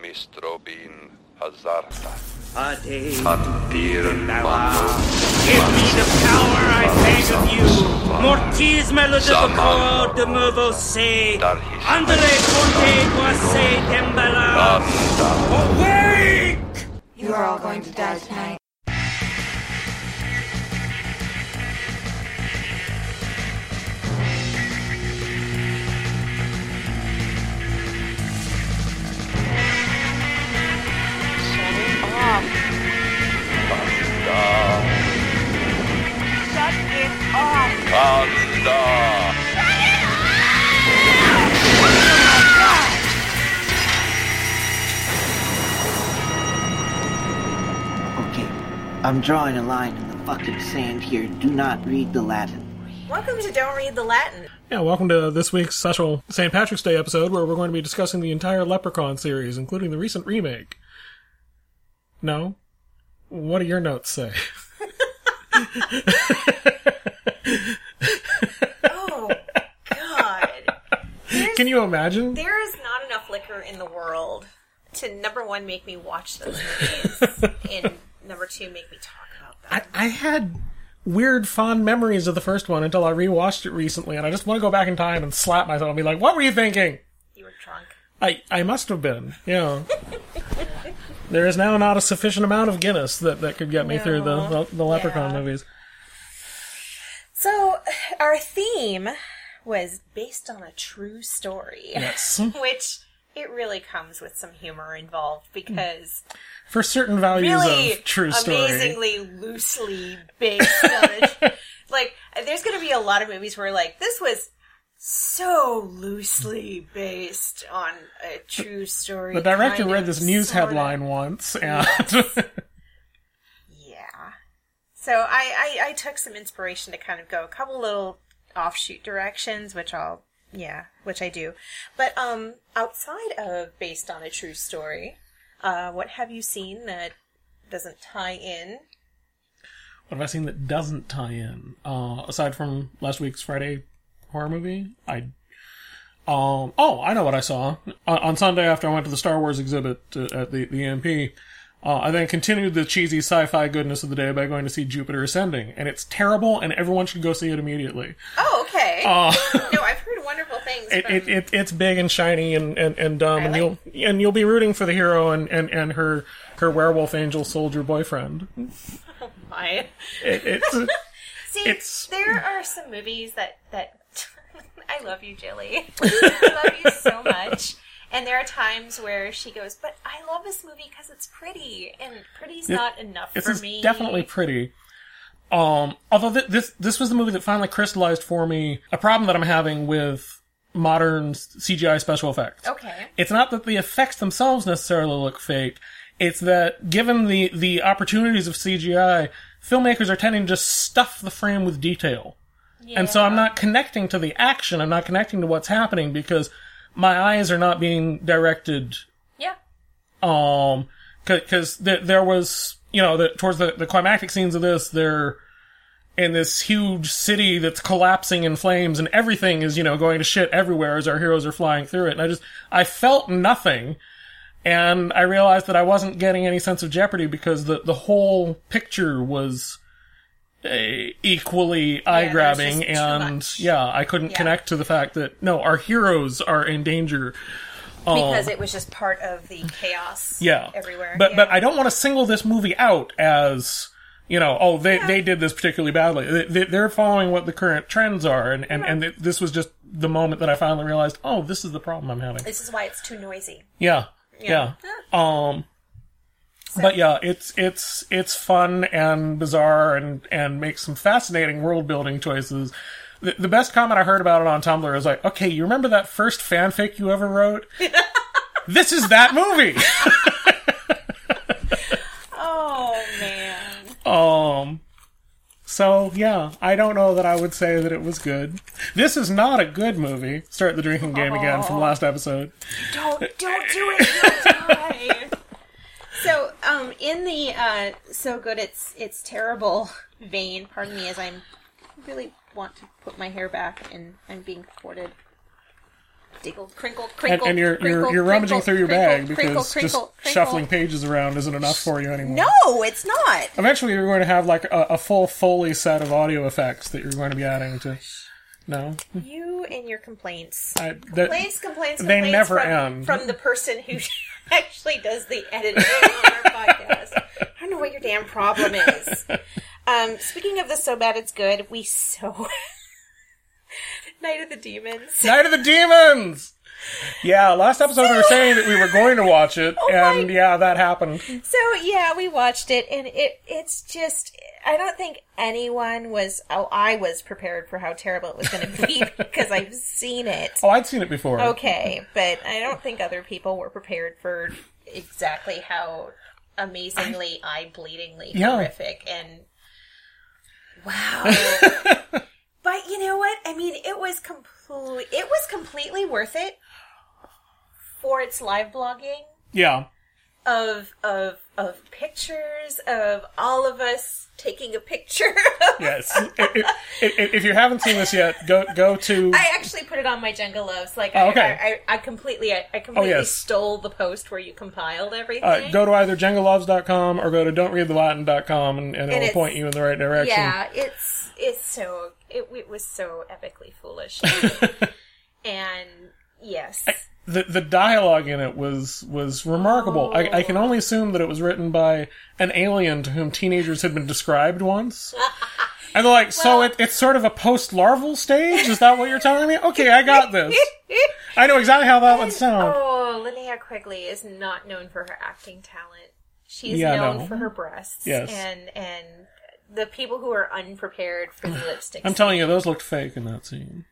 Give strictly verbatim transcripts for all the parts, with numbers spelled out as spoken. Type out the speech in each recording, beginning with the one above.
Mistrobin Hazarta. Ade Antir Nawa. Give me the power, I beg of you. Mortis melodico de movo se. Andale conte guase dembala. Awake! You are all going to die tonight. Shut it off. Kanda. Okay, I'm drawing a line in the fucking sand here. Do not read the Latin. Welcome to Don't Read the Latin. Yeah, welcome to this week's special Saint Patrick's Day episode where we're going to be discussing the entire Leprechaun series, including the recent remake. No? What do your notes say? Oh, God. There's, Can you imagine? There is not enough liquor in the world to, number one, make me watch those movies, and number two, make me talk about them. I, I had weird, fond memories of the first one until I rewatched it recently, and I just want to go back in time and slap myself and be like, what were you thinking? You were drunk. I, I must have been, yeah. There is now not a sufficient amount of Guinness that, that could get me No. through the, the, the Leprechaun Yeah. movies. So, our theme was based on a true story. Yes. Which, it really comes with some humor involved, because For certain values really of true story. amazingly loosely based on it. Like, there's going to be a lot of movies where, like, this was so loosely based on a true story. The director kind read of, this news sorta. headline once, and Yeah. So I, I, I took some inspiration to kind of go a couple little offshoot directions, which I'll, yeah, which I do. But um, outside of based on a true story, uh, what have you seen that doesn't tie in? what have I seen that doesn't tie in? Uh, aside from last week's Friday horror movie, I um oh I know what I saw on, on Sunday after I went to the Star Wars exhibit uh, at the the E M P. Uh, I then continued the cheesy sci-fi goodness of the day by going to see Jupiter Ascending, and it's terrible, and everyone should go see it immediately. Oh, okay. Uh, No, I've heard wonderful things. It, from... it, it it's big and shiny and, and, and dumb, and Really? you'll and you'll be rooting for the hero and, and, and her her werewolf angel soldier boyfriend. Oh my. It, it's See, it's- there are some movies that that I love you, Jilly. I love you so much. And there are times where she goes, but I love this movie because it's pretty, and pretty's It- not enough This for is me. definitely pretty. Um, although th- this this was the movie that finally crystallized for me a problem that I'm having with modern C G I special effects. Okay. It's not that the effects themselves necessarily look fake. It's that given the, the opportunities of C G I, filmmakers are tending to just stuff the frame with detail. Yeah. And so I'm not connecting to the action. I'm not connecting to what's happening because my eyes are not being directed. Yeah. Um, because th- there was, you know, the, towards the, the climactic scenes of this, they're in this huge city that's collapsing in flames, and everything is, you know, going to shit everywhere as our heroes are flying through it. And I just, I felt nothing. And I realized that I wasn't getting any sense of jeopardy because the, the whole picture was uh, equally eye-grabbing, there's just too and much. yeah, I couldn't Yeah. connect to the fact that, no, our heroes are in danger. Um, Because it was just part of the chaos yeah. everywhere. But yeah. but I don't want to single this movie out as, you know, oh, they, they did this particularly badly. They, they- they're following what the current trends are, and, and, and th- this was just the moment that I finally realized, oh, this is the problem I'm having. This is why it's too noisy. Yeah. Yeah. Yeah. Um, but yeah, it's, it's, it's fun and bizarre and, and makes some fascinating world building choices. The, the best comment I heard about it on Tumblr is like, okay, you remember that first fanfic you ever wrote? This is that movie! Oh, man. Um, so, yeah, I don't know that I would say that it was good. This is not a good movie. Start the drinking game again from last episode. Don't, don't do it. You'll die. So, um, in the, uh, so good it's, it's terrible vein, pardon me as I'm really want to put my hair back and I'm being thwarted. Diggle, crinkle, And, crinkle, and you're crinkle, you're, you're rummaging crinkle, through your crinkle, bag because crinkle, just crinkle, crinkle. shuffling pages around isn't enough for you anymore. No, it's not. Eventually, you're going to have like a, a full Foley set of audio effects that you're going to be adding to. No, You and your complaints. I, that, Complaints, complaints, they complaints never from, end. from the person who actually does the editing on our podcast. I don't know what your damn problem is. Um, speaking of the So Bad It's Good, we so... Night of the Demons. Night of the Demons. Yeah, last episode we were saying that we were going to watch it, Oh and my- yeah, that happened. So, yeah, we watched it, and it it's just... I don't think anyone was... Oh, I was prepared for how terrible it was going to be, because I've seen it. Oh, I'd seen it before. Okay, but I don't think other people were prepared for exactly how amazingly eye-bleedingly Yeah. horrific and wow. But you know what? I mean, it was complete. It was completely worth it for its live blogging Yeah. of of of pictures of all of us taking a picture. Yes. if, if, if you haven't seen this yet, go go to. I actually put it on my Jenga Loves. Like, Oh, I, okay. I, I, I completely, I, I completely yes. stole the post where you compiled everything. Uh, go to either jenga loves dot com or go to don't read the latin dot com and, and it will it's- point you in the right direction. Yeah, it's it's so it, it was so epically foolish, and yes, The the dialogue in it was was remarkable. I, I can only assume that it was written by an alien to whom teenagers had been described once. And they're like, so Well- it, it's sort of a post-larval stage? Is that what you're telling me? Okay, I got this. I know exactly how that would sound. Oh, Linnea Quigley is not known for her acting talent. She's Yeah, known no. for her breasts, Yes. and and the people who are unprepared for the lipstick. I'm telling you, those looked fake in that scene.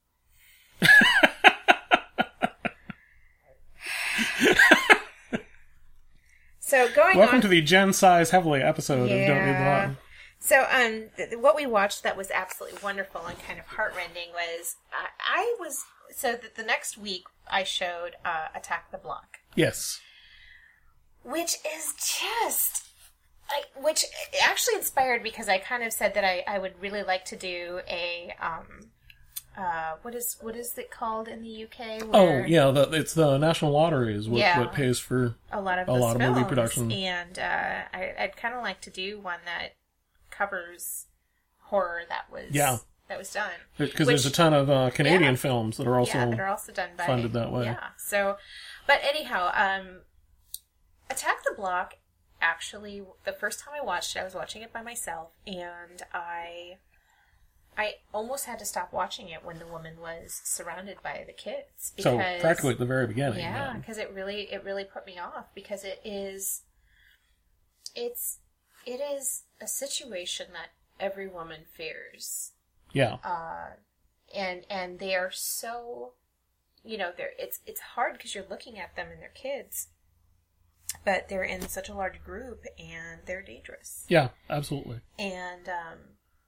So going Welcome on to the Gen Size Heavily episode of Don't Read the Yeah. Latin. So, um, th- what we watched that was absolutely wonderful and kind of heartrending was I, I was so that the next week I showed uh, Attack the Block, Yes. which is just, I, which actually inspired because I kind of said that I, I would really like to do a um, uh, what is what is it called in the U K? Oh, Where yeah, the, it's the National Lottery is what, Yeah. what pays for... a lot of a those lot of movie films. production. And uh, I, I'd kind of like to do one that covers horror that was Yeah. that was done. Because Which- there's a ton of uh, Canadian Yeah. films that are also... yeah, that are also done by funded that way. Yeah. So, but anyhow, um, Attack the Block. Actually, the first time I watched it, I was watching it by myself, and I, I almost had to stop watching it when the woman was surrounded by the kids. So Because, practically at the very beginning. yeah, because it really, it really put me off because it is, it's, it is a situation that every woman fears. Yeah. Uh, and and they are so, you know, they're it's it's hard because you're looking at them and they're kids, but they're in such a large group and they're dangerous. Yeah, absolutely. And um,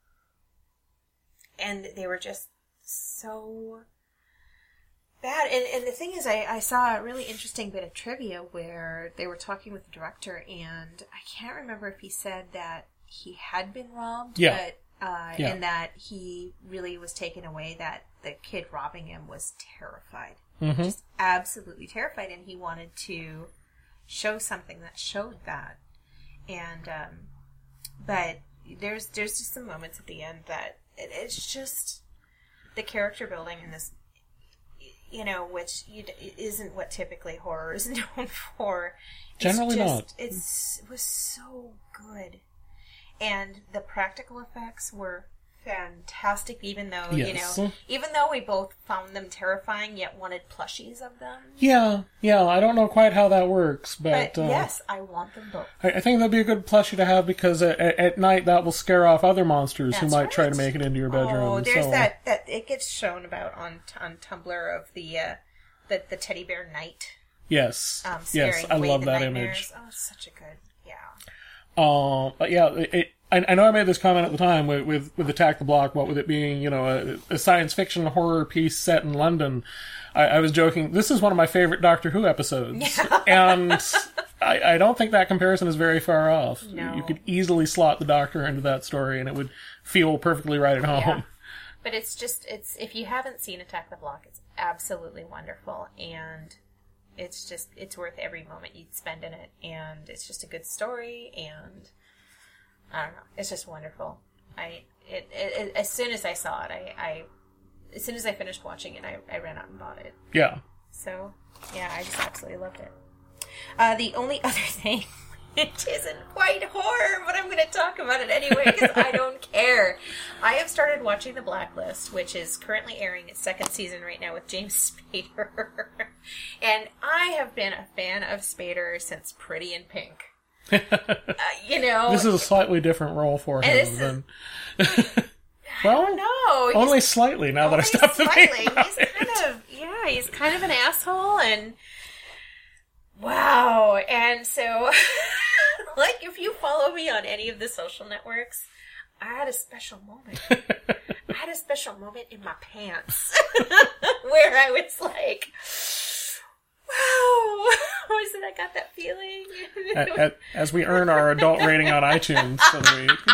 and they were just so bad. And and the thing is, I I saw a really interesting bit of trivia where they were talking with the director, and I can't remember if he said that he had been robbed, Yeah. but. Uh, Yeah. And that he really was taken away, that the kid robbing him was terrified. Mm-hmm. Just absolutely terrified, and he wanted to show something that showed that. And, um, but there's there's just some moments at the end that it, it's just the character building in this, you know, which you, isn't what typically horror is known for. It's Generally just, not. It's, it was so good. And the practical effects were fantastic, even though, you Yes. know, even though we both found them terrifying, yet wanted plushies of them. Yeah, yeah, I don't know quite how that works, but, But uh, yes, I want them both. I, I think that'd be a good plushie to have because at, at night that will scare off other monsters who That's might try to right. make it into your bedroom. Oh, there's so, that, that, it gets shown about on on Tumblr of the, uh, the, the teddy bear knight, Yes, um, scaring yes, I away love the that nightmares. image. Oh, it's such a good, yeah. Uh, but yeah, it, it, I, I know I made this comment at the time with, with, with Attack the Block, what with it being, you know, a, a science fiction horror piece set in London. I, I was joking, this is one of my favorite Doctor Who episodes. And I, I don't think that comparison is very far off. No. You could easily slot the Doctor into that story and it would feel perfectly right at home. Yeah. But it's just, it's, if you haven't seen Attack the Block, it's absolutely wonderful, and it's just, it's worth every moment you'd spend in it, and it's just a good story, and I don't know, it's just wonderful. I, it, it, it as soon as I saw it, I, I, as soon as I finished watching it, I, I ran out and bought it. Yeah. So, yeah, I just absolutely loved it. Uh, the only other thing, it isn't quite horror, but I'm going to talk about it anyway because I don't care. I have started watching The Blacklist, which is currently airing its second season right now with James Spader. And I have been a fan of Spader since Pretty in Pink. uh, you know, this is a slightly different role for him than. Well, I don't know. Only He's, slightly now that I only stopped to slightly. think about He's it. kind of, yeah, he's kind of an asshole, and wow. And so, like, if you follow me on any of the social networks, I had a special moment. I had a special moment in my pants where I was like, wow, was it I got that feeling? at, at, as we earn our adult rating on iTunes for the week.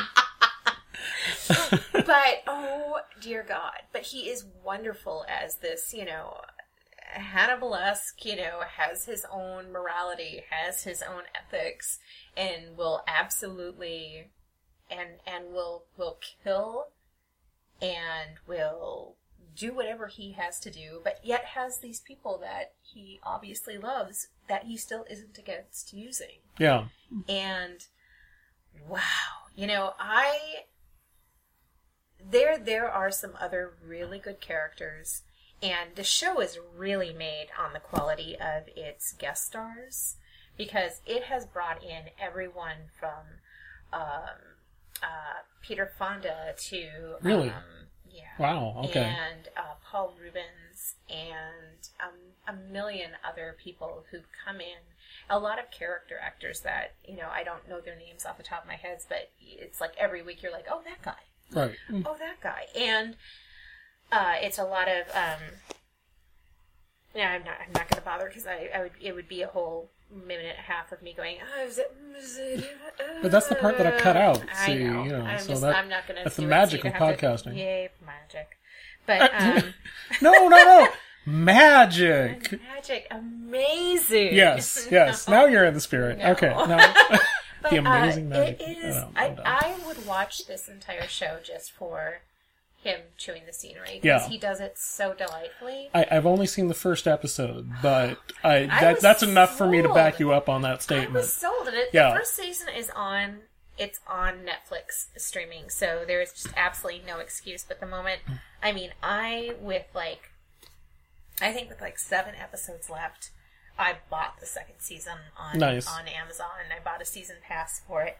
But, oh, dear God. But he is wonderful as this, you know, Hannibal-esque, you know, has his own morality, has his own ethics, and will absolutely, and and will will kill, and will do whatever he has to do, but yet has these people that he obviously loves that he still isn't against using. Yeah. And, wow. You know, I... There, there are some other really good characters, and the show is really made on the quality of its guest stars, because it has brought in everyone from um, uh, Peter Fonda to really, um, yeah, wow, okay, and uh, Paul Rubens, and um, a million other people who've come in. A lot of character actors that, you know, I don't know their names off the top of my head, but it's like every week you're like, oh, that guy. Right. Oh, that guy. And uh, it's a lot of, um, yeah, I'm not, I'm not going to bother because I, I would, it would be a whole minute and a half of me going, oh, is it, is it, uh, but that's the part that I cut out. I See, know. you know, I'm so just, that, I'm not going to that's do the it, magic so of you have to- podcasting. Yay, magic. But, um, no, no, no, magic. Magic, amazing. Yes, yes. Now you're in the spirit. No. Okay, no. But, The amazing uh, magic. It is. Oh, I, I'm done. I would watch this entire show just for him chewing the scenery because Yeah. he does it so delightfully. I, I've only seen the first episode, but I, I that, was that's enough for me to sold. back you up on that I statement. was sold. And it, Yeah. The first season is on. It's on Netflix streaming, so there is just absolutely no excuse. But the moment, I mean, I with like, I think with like seven episodes left, I bought the second season on Nice. on Amazon, and I bought a season pass for it.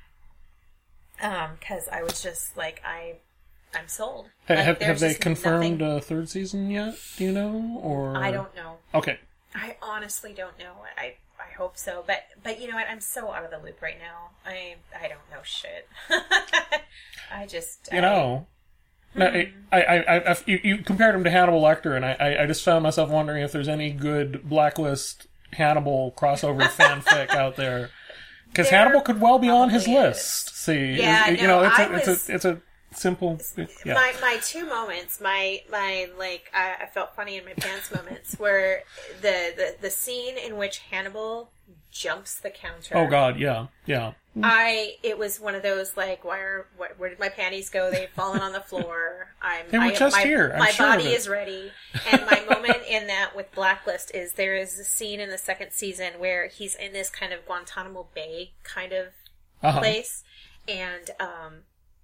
Um, because I was just like, I, I'm sold. Ha- Like, have there's have they just confirmed nothing- a third season yet? Do you know? Or I don't know. Okay. I honestly don't know. I I hope so, but but you know what? I'm so out of the loop right now. I I don't know shit. I just You I, know. No, I, I, I, I, you, you compared him to Hannibal Lecter, and I, I, I just found myself wondering if there's any good Blacklist Hannibal crossover fanfic out there, because There Hannibal could well be on his probably list. See, Yeah, It- you no, know, it's I a, it's was- a, it's a simple. Yeah. My my two moments, my my like I, I felt funny in my pants moments, were the, the the scene in which Hannibal jumps the counter. Oh God, yeah, yeah. I it was one of those like why are where, where did my panties go? They've fallen on the floor. I'm They were I, just my, here. I'm my sure of body it. is ready. And my moment in that with Blacklist is there is a scene in the second season where he's in this kind of Guantanamo Bay kind of Uh-huh. place, and um,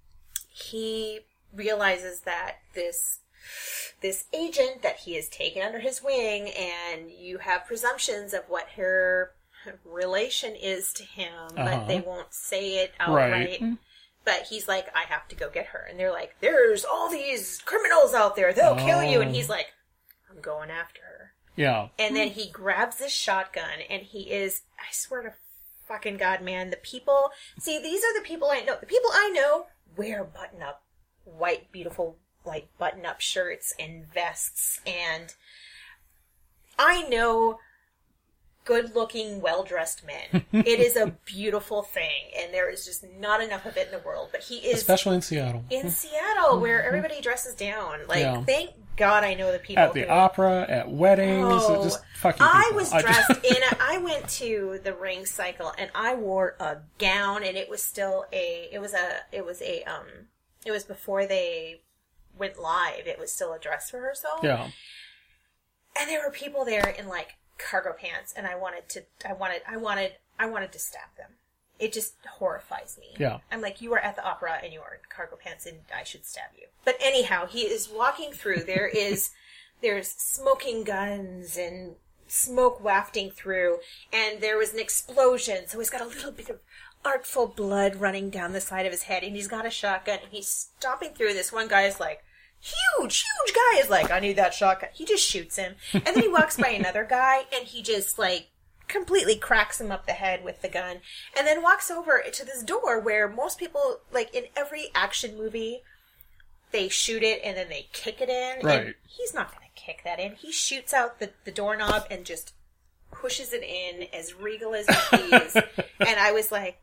he realizes that this this agent that he has taken under his wing, and you have presumptions of what her relation is to him, Uh-huh. but they won't say it outright. Right. But he's like, I have to go get her. And they're like, there's all these criminals out there. They'll kill you. And Oh. he's like, I'm going after her. Yeah. And then he grabs his shotgun, and he is, I swear to fucking God, man, the people, see, these are the people I know. The people I know wear button-up, white, beautiful, like, button-up shirts and vests. And I know good-looking, well-dressed men. It is a beautiful thing, and there is just not enough of it in the world. But he is... Especially in Seattle. In Seattle, where everybody dresses down. Like, Yeah. thank God I know the people At the who... opera, at weddings, Oh, just fucking I people. was I just- dressed in a... I went to the ring cycle, and I wore a gown, and it was still a... It was a... It was a... Um. It was before they went live. It was still a dress rehearsal. Yeah. And there were people there in, like, cargo pants, and I wanted to, I wanted, I wanted, I wanted to stab them. It just horrifies me. Yeah. I'm like, you are at the opera and you are in cargo pants and I should stab you. But anyhow, he is walking through. There is, there's smoking guns and smoke wafting through, and there was an explosion, so he's got a little bit of artful blood running down the side of his head, and he's got a shotgun, and he's stomping through. This one guy is like, huge, huge guy is like, I need that shotgun. He just shoots him. And then he walks by another guy, and he just, like, completely cracks him up the head with the gun. And then walks over to this door where most people, like, in every action movie, they shoot it and then they kick it in. Right. And he's not going to kick that in. He shoots out the, the doorknob and just pushes it in as regal as he please. And I was like...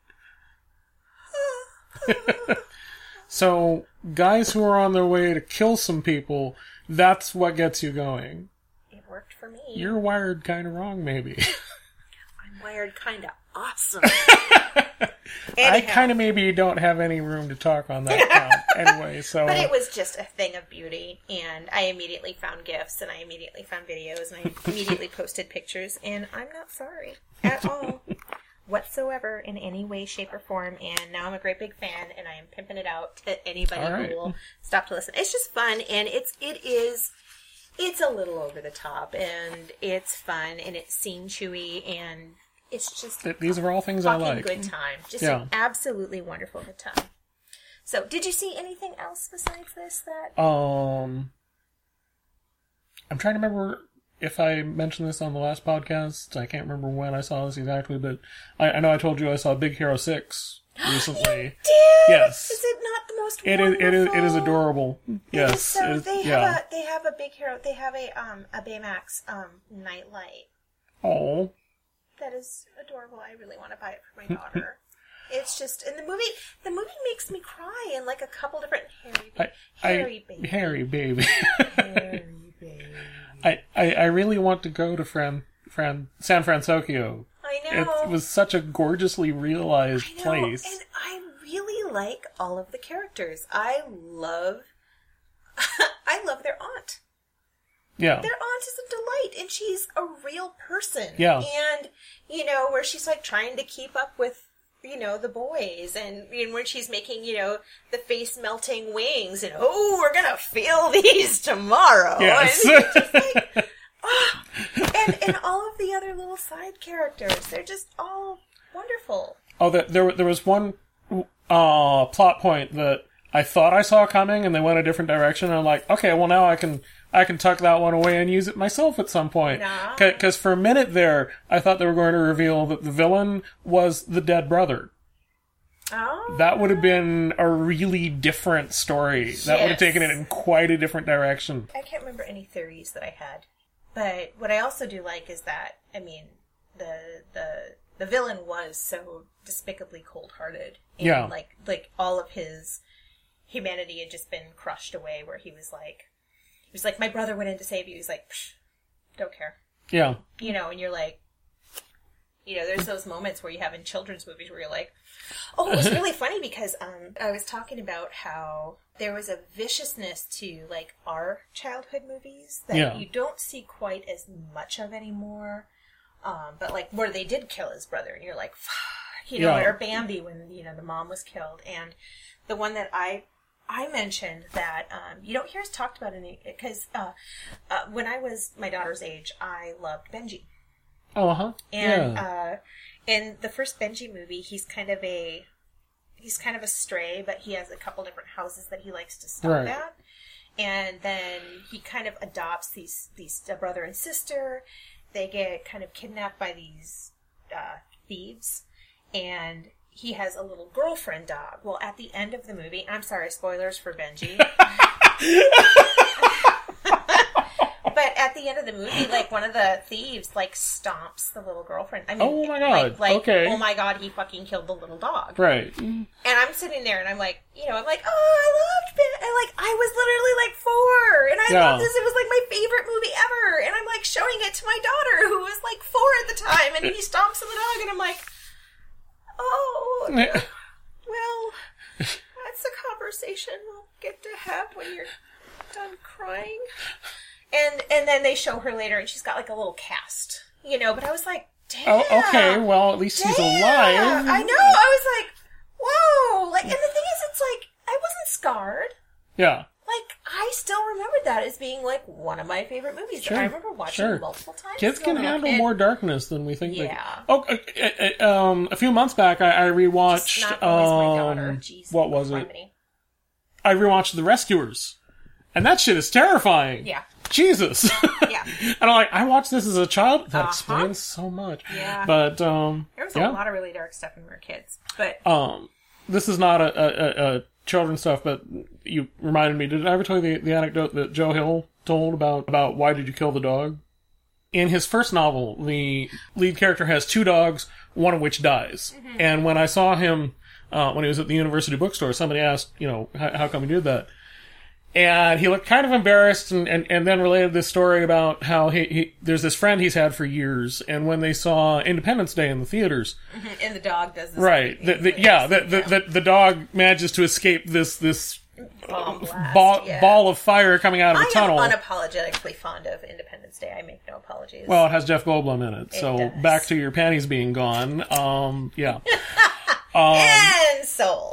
So, guys who are on their way to kill some people, that's what gets you going. It worked for me. You're wired kind of wrong, maybe. I'm wired kind of awesome. I kind of maybe don't have any room to talk on that count anyway, so... But it was just a thing of beauty, and I immediately found GIFs, and I immediately found videos, and I immediately posted pictures, and I'm not sorry at all. Whatsoever, in any way, shape, or form, and now I'm a great big fan, and I am pimping it out to anybody All right. who will stop to listen. It's just fun, and it's it is it's a little over the top, and it's fun, and it's scene chewy, and it's just Th- These are all things I fucking like. good time, just Yeah. an absolutely wonderful good time. So, did you see anything else besides this that? Um, I'm trying to remember if I mentioned this on the last podcast. I can't remember when I saw this exactly, but I, I know I told you I saw Big Hero six recently. Did? Yes. Is it not the most It is. wonderful? It is. It is adorable. It is. Yes. So it is- they have yeah. a they have a big hero. They have a um a Baymax um nightlight Oh. that is adorable. I really want to buy it for my daughter. It's just, and the movie the movie makes me cry in like a couple different Harry I, Harry I, baby Harry baby. Harry baby. I, I, I really want to go to Fran, Fran, San Francisco. I know. It was such a gorgeously realized I know, place. and I really like all of the characters. I love, I love their aunt. Yeah. Their aunt is a delight, and she's a real person. Yeah. And, you know, where she's, like, trying to keep up with, you know, the boys, and, and when she's making, you know, the face-melting wings, and, oh, we're gonna feel these tomorrow. Yes. And it's just like, oh, and, and all of the other little side characters, they're just all wonderful. Oh, there, there, there was one uh, plot point that I thought I saw coming, and they went a different direction. And I'm like, okay, well now I can I can tuck that one away and use it myself at some point. Because for a minute there, I thought they were going to reveal that the villain was the dead brother. Oh. That would have been a really different story. That would have Yes. taken it in quite a different direction. I can't remember any theories that I had. But what I also do like is that, I mean, the the the villain was so despicably cold-hearted. And Yeah. like like all of his humanity had just been crushed away, where he was like he was like, my brother went in to save you. He's like, psh, don't care. Yeah. You know, and you're like, you know, there's those moments where you have in children's movies where you're like, oh, it was really funny because um, I was talking about how there was a viciousness to, like, our childhood movies that Yeah. you don't see quite as much of anymore. Um, but, like, where they did kill his brother, and you're like, fuck, you know, Yeah. or Bambi when, you know, the mom was killed. And the one that I I mentioned that um, you don't hear us talked about any, because uh, uh, when I was my daughter's age, I loved Benji. Oh, uh-huh. And yeah. uh, in the first Benji movie, he's kind of a he's kind of a stray, but he has a couple different houses that he likes to stop Right. at. And then he kind of adopts these these a brother and sister. They get kind of kidnapped by these uh, thieves, and he has a little girlfriend dog. Well, at the end of the movie, I'm sorry, spoilers for Benji. but at the end of the movie, like, one of the thieves, like, stomps the little girlfriend. I mean, Oh my god, like, like, okay. oh my god, he fucking killed the little dog. Right. And I'm sitting there and I'm like, you know, I'm like, oh, I loved it. And like, I was literally like four. And I Yeah. loved this. It was like my favorite movie ever. And I'm like showing it to my daughter who was like four at the time. And he stomps on the dog. And I'm like, oh, well, that's a conversation we'll get to have when you're done crying. And, and then they show her later and she's got like a little cast, you know, but I was like, damn. Oh, okay, well, at least he's Damn. alive. I know. I was like, whoa. Like, and the thing is, it's like, I wasn't scarred. Yeah. Like, I still remembered that as being, like, one of my favorite movies. Sure, I remember watching sure. it multiple times. Kids can growing up. handle And more darkness than we think they Yeah. can. Oh, uh, uh, um, a few months back, I, I It's rewatched, not always my daughter. um, Jeez, what was it? harmony. I rewatched The Rescuers. And that shit is terrifying. Yeah. Jesus. Yeah. And I'm like, I watched this as a child. That Uh-huh. explains so much. Yeah. But, um, There was yeah. a lot of really dark stuff when we were kids. But, Um, this is not a, a, a, a children's stuff, but you reminded me. Did I ever tell you the, the anecdote that Joe Hill told about, about why did you kill the dog? In his first novel, the lead character has two dogs, one of which dies. Mm-hmm. And when I saw him, uh, when he was at the university bookstore, somebody asked, you know, how, how come he did that? And he looked kind of embarrassed and, and, and then related this story about how he, he there's this friend he's had for years, and when they saw Independence Day in the theaters, and the dog does this. right, the, the, yeah, the, the, the, the dog manages to escape this, this Bomb blast, ball, yeah. ball of fire coming out of the I tunnel. am unapologetically fond of Independence Day. I make no apologies. Well, it has Jeff Goldblum in it, so does. back to your panties being gone. Um, yeah. and sold.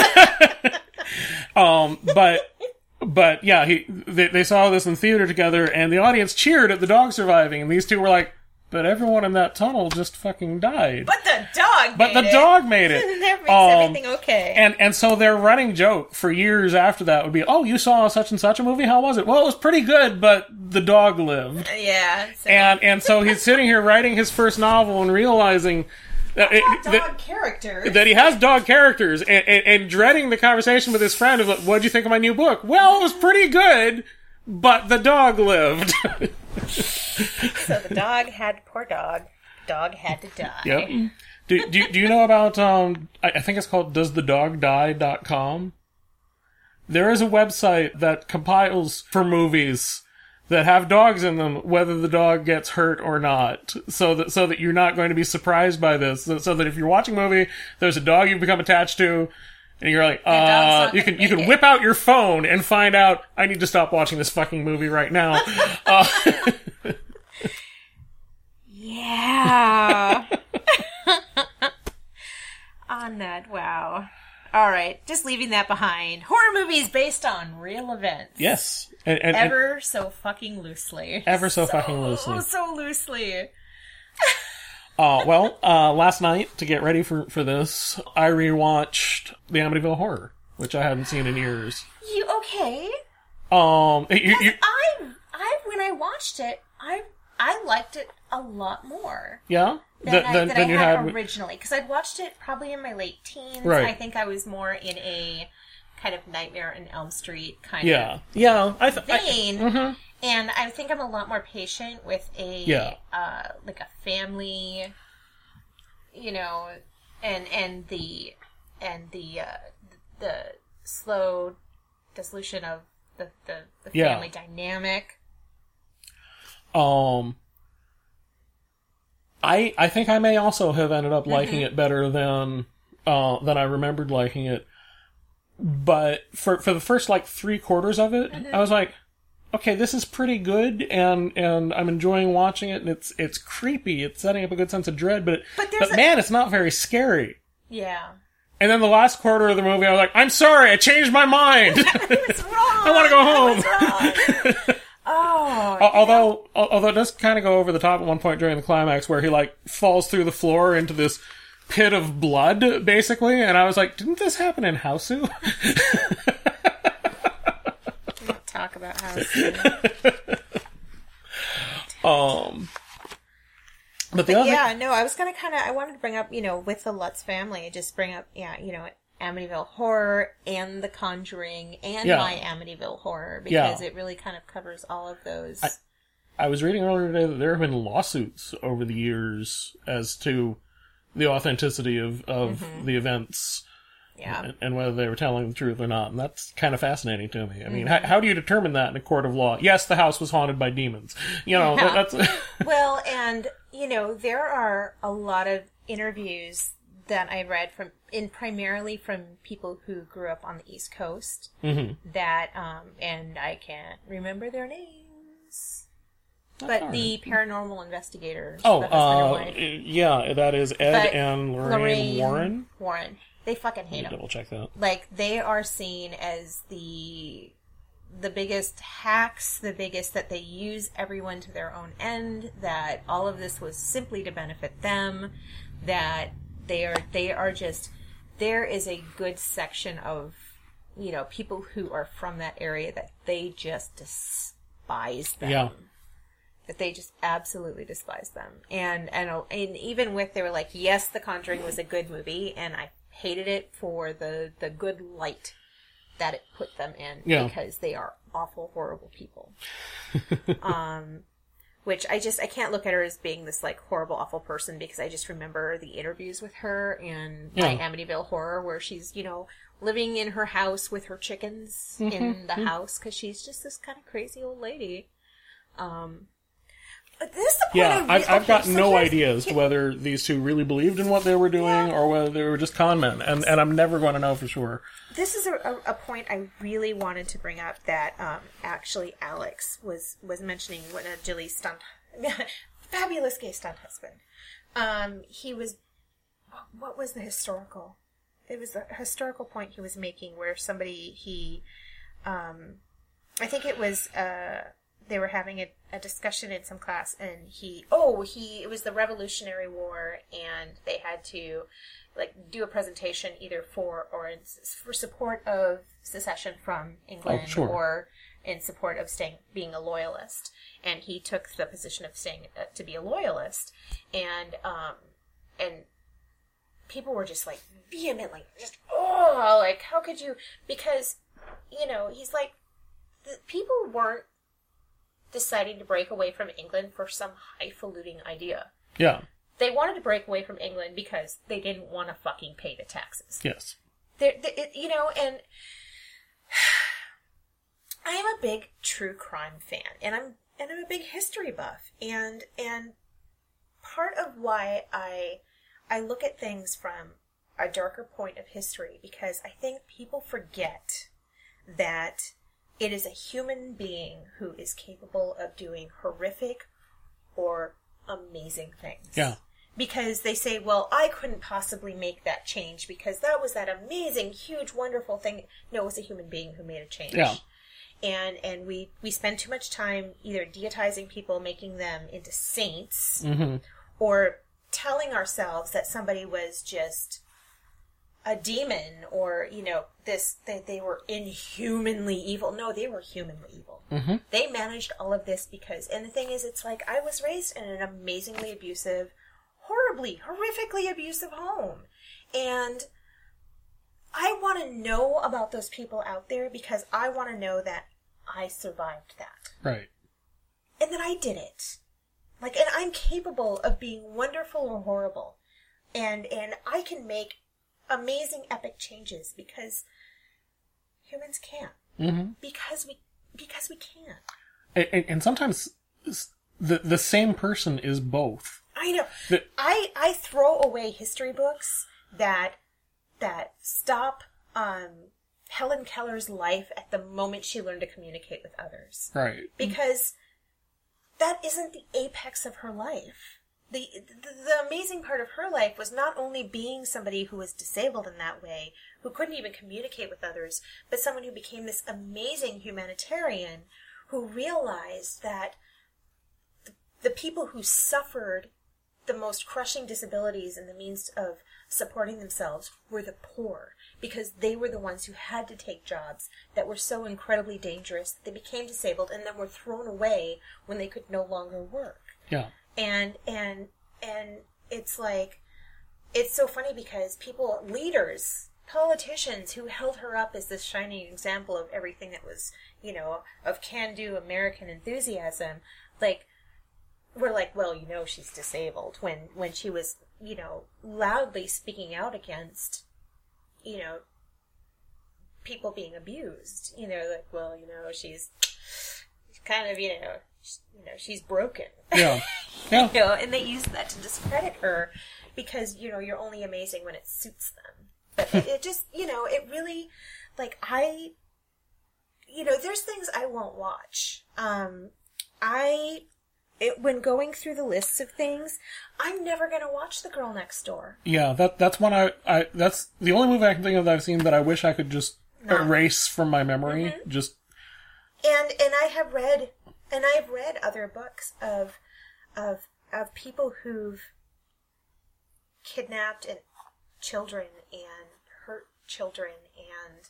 Um, but, but yeah, he, they, they saw this in theater together, and the audience cheered at the dog surviving, and these two were like, but everyone in that tunnel just fucking died. But the dog But made the it. dog made it. That makes Um, everything okay. And and so their running joke for years after that would be, oh, you saw such and such a movie? How was it? Well, it was pretty good, but the dog lived. yeah. So. And and so he's sitting here writing his first novel and realizing that, it, dog that, characters. that he has dog characters and, and, and dreading the conversation with his friend of, like, what'd you think of my new book? Well, it was pretty good, but the dog lived. So the dog had, poor dog, dog had to die. Yep. Do, do, do you know about, um, I, I think it's called does the dog die dot com? There is a website that compiles for movies that have dogs in them, whether the dog gets hurt or not, so that so that you're not going to be surprised by this. So, so that if you're watching a movie, there's a dog you've become attached to, and you're like, dog's uh, not you gonna can you make can it. whip out your phone and find out I need to stop watching this fucking movie right now. uh, Yeah. On that, wow. All right, just leaving that behind. Horror movies based on real events. yes, and, and, and Ever so fucking loosely. ever so fucking loosely. Oh, so loosely. Uh, well, uh, last night, to get ready for, for this, I rewatched the Amityville Horror, which I hadn't seen in years. You okay? Um, you, you, I, I, when I watched it, I, I liked it a lot more yeah? than, Th- I, than- than than I you had, had- originally. Because I'd watched it probably in my late teens. Right. I think I was more in a kind of Nightmare on Elm Street kind Yeah. of Yeah. I th- I- vein. And I think I'm a lot more patient with a, Yeah. uh, like a family, you know, and, and the, and the, uh, the slow dissolution of the, the, the Yeah. family dynamic. Um, I I think I may also have ended up liking Mm-hmm. it better than uh than I remembered liking it. But for for the first like three quarters of it, Mm-hmm. I was like, okay, this is pretty good, and and I'm enjoying watching it, and it's it's creepy. It's setting up a good sense of dread, but But but, there's a- man, it's not very scary. Yeah. And then the last quarter of the movie, I was like, I'm sorry, I changed my mind. What's wrong? I want to go home. What's wrong? Oh. Al- Although, al- although it does kind of go over the top at one point during the climax where he like falls through the floor into this pit of blood, basically, and I was like, didn't this happen in Hausu? Don't talk about how. um, but the other, Yeah, no, I was gonna kind of. I wanted to bring up, you know, with the Lutz family, just bring up, yeah, you know, Amityville Horror and The Conjuring and Yeah. My Amityville Horror because Yeah. it really kind of covers all of those. I- I was reading earlier today that there have been lawsuits over the years as to the authenticity of, of mm-hmm. the events. Yeah. And, and whether they were telling the truth or not. And that's kind of fascinating to me. I mean, mm-hmm. how, how do you determine that in a court of law? Yes, the house was haunted by demons. You know, yeah. that, that's... Well, and, you know, there are a lot of interviews that I read from, in primarily from people who grew up on the East Coast mm-hmm. that, um, and I can't remember their names, That's but the right. paranormal investigators. Oh, uh, yeah, that is Ed but and Lorraine, Lorraine Warren. Warren. They fucking hate them. Double check that. Like, they are seen as the the biggest hacks, the biggest that they use everyone to their own end, that all of this was simply to benefit them, that They are, they are just, there is a good section of, you know, people who are from that area that they just despise them. Yeah. That they just absolutely despise them. And, and, and even with, they were like, yes, The Conjuring was a good movie, and I hated it for the, the good light that it put them in. Yeah. Because they are awful, horrible people. um... Which I just, I can't look at her as being this, like, horrible, awful person because I just remember the interviews with her in yeah. my Amityville Horror where she's, you know, living in her house with her chickens mm-hmm. in the mm-hmm. house because she's just this kind of crazy old lady. Um, but this is the point yeah, I re- I've, I've okay, got so no idea as to whether these two really believed in what they were doing yeah. or whether they were just con men, and, and I'm never going to know for sure. This is a, a, a point I really wanted to bring up that um, actually Alex was, was mentioning when uh, Jilly's stunt, fabulous gay stunt husband. Um, he was, what was the historical? It was the historical point he was making where somebody, he, um, I think it was, uh, they were having a, a discussion in some class, and he, oh, he, it was the Revolutionary War, and they had to, like, do a presentation either for or in, for support of secession from England, oh, sure. or in support of staying, being a loyalist. And he took the position of staying, uh, to be a loyalist, and, um, and people were just, like, vehemently, just, oh, like, how could you, because, you know, he's like, the people weren't deciding to break away from England for some highfalutin idea. Yeah. They wanted to break away from England because they didn't want to fucking pay the taxes. Yes. They're, they, it, you know, and I am a big true crime fan, and I'm and I'm a big history buff, and and part of why I I look at things from a darker point of history because I think people forget that it is a human being who is capable of doing horrific or amazing things. Yeah. Because they say, well, I couldn't possibly make that change because that was that amazing, huge, wonderful thing. No, it was a human being who made a change. Yeah. And and we, we spend too much time either deitizing people, making them into saints, mm-hmm. or telling ourselves that somebody was just a demon, or, you know, this, that they were inhumanly evil. No, they were humanly evil. Mm-hmm. They managed all of this because, and the thing is, it's like, I was raised in an amazingly abusive, horribly, horrifically abusive home. And I want to know about those people out there because I want to know that I survived that. Right. And that I did it. Like, and I'm capable of being wonderful or horrible. And, and I can make amazing, epic changes because humans can't. Mm-hmm. Because we, because we can't. And, and, and sometimes the the same person is both. I know. The, I I throw away history books that that stop um, Helen Keller's life at the moment she learned to communicate with others. Right. Because that isn't the apex of her life. The, the the amazing part of her life was not only being somebody who was disabled in that way, who couldn't even communicate with others, but someone who became this amazing humanitarian who realized that the, the people who suffered the most crushing disabilities and the means of supporting themselves were the poor, because they were the ones who had to take jobs that were so incredibly dangerous that they became disabled and then were thrown away when they could no longer work. Yeah. And, and, and it's like, it's so funny because people, leaders, politicians who held her up as this shining example of everything that was, you know, of can-do American enthusiasm, like, we're like, well, you know, she's disabled when, when she was, you know, loudly speaking out against, you know, people being abused. You know, like, well, you know, she's kind of, you know, she's, you know, she's broken. Yeah. Yeah. You know, and they use that to discredit her because, you know, you're only amazing when it suits them. But it, it just, you know, it really, like, I, you know, there's things I won't watch. Um, I, it, when going through the lists of things, I'm never going to watch The Girl Next Door. Yeah, that that's one I, I, that's the only movie I can think of that I've seen that I wish I could just no. erase from my memory. Mm-hmm. Just. And, and I have read, and I've read other books of, of, of people who've kidnapped and children and hurt children, and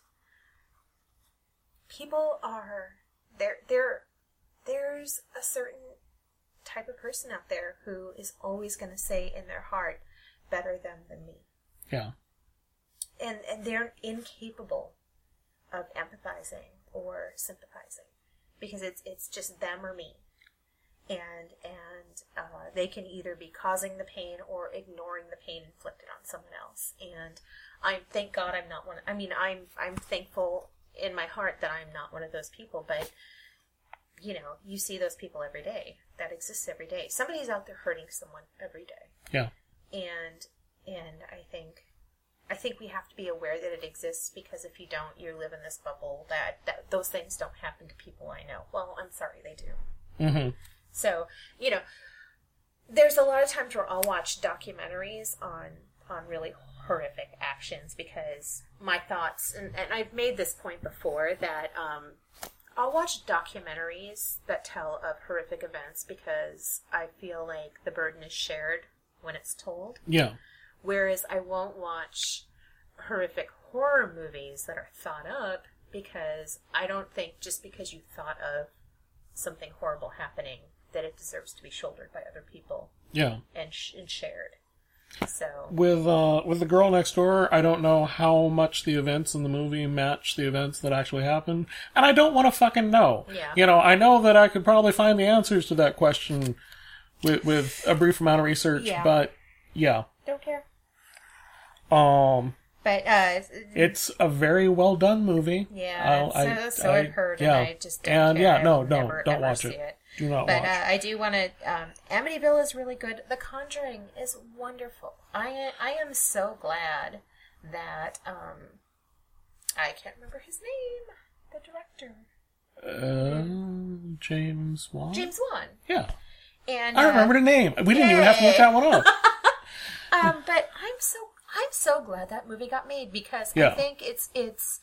people are there there there's a certain type of person out there who is always going to say in their heart, better them than me. Yeah. And and they're incapable of empathizing or sympathizing because it's it's just them or me. And and uh, they can either be causing the pain or ignoring the pain inflicted on someone else. And I thank God I'm not one. I mean, I'm I'm thankful in my heart that I'm not one of those people. But you know, you see those people every day. That exists every day. Somebody's out there hurting someone every day. Yeah. And and I think I think we have to be aware that it exists, because if you don't, you live in this bubble that, that those things don't happen to people I know. Well, I'm sorry, they do. Mm-hmm. So, you know, there's a lot of times where I'll watch documentaries on, on really horrific actions, because my thoughts, and, and I've made this point before, that um, I'll watch documentaries that tell of horrific events because I feel like the burden is shared when it's told. Yeah. Whereas I won't watch horrific horror movies that are thought up, because I don't think just because you thought of something horrible happening that it deserves to be shouldered by other people. Yeah. And, sh- and shared. So with uh, with The Girl Next Door, I don't know how much the events in the movie match the events that actually happened, and I don't want to fucking know. Yeah. You know, I know that I could probably find the answers to that question with with a brief amount of research, yeah. but yeah. Don't care. Um. But uh, it's a very well done movie. Yeah. I, so I, so I, I've heard, yeah. and I just don't and care. yeah, no, I'll no, never, don't ever watch see it. it. Do not but, watch. But uh, I do want to. Um, Amityville is really good. The Conjuring is wonderful. I I am so glad that um, I can't remember his name. The director. Uh, James Wan. James Wan. Yeah. And I uh, remember the name. We didn't yay. even have to look that one up. um, but I'm so I'm so glad that movie got made, because yeah. I think it's it's.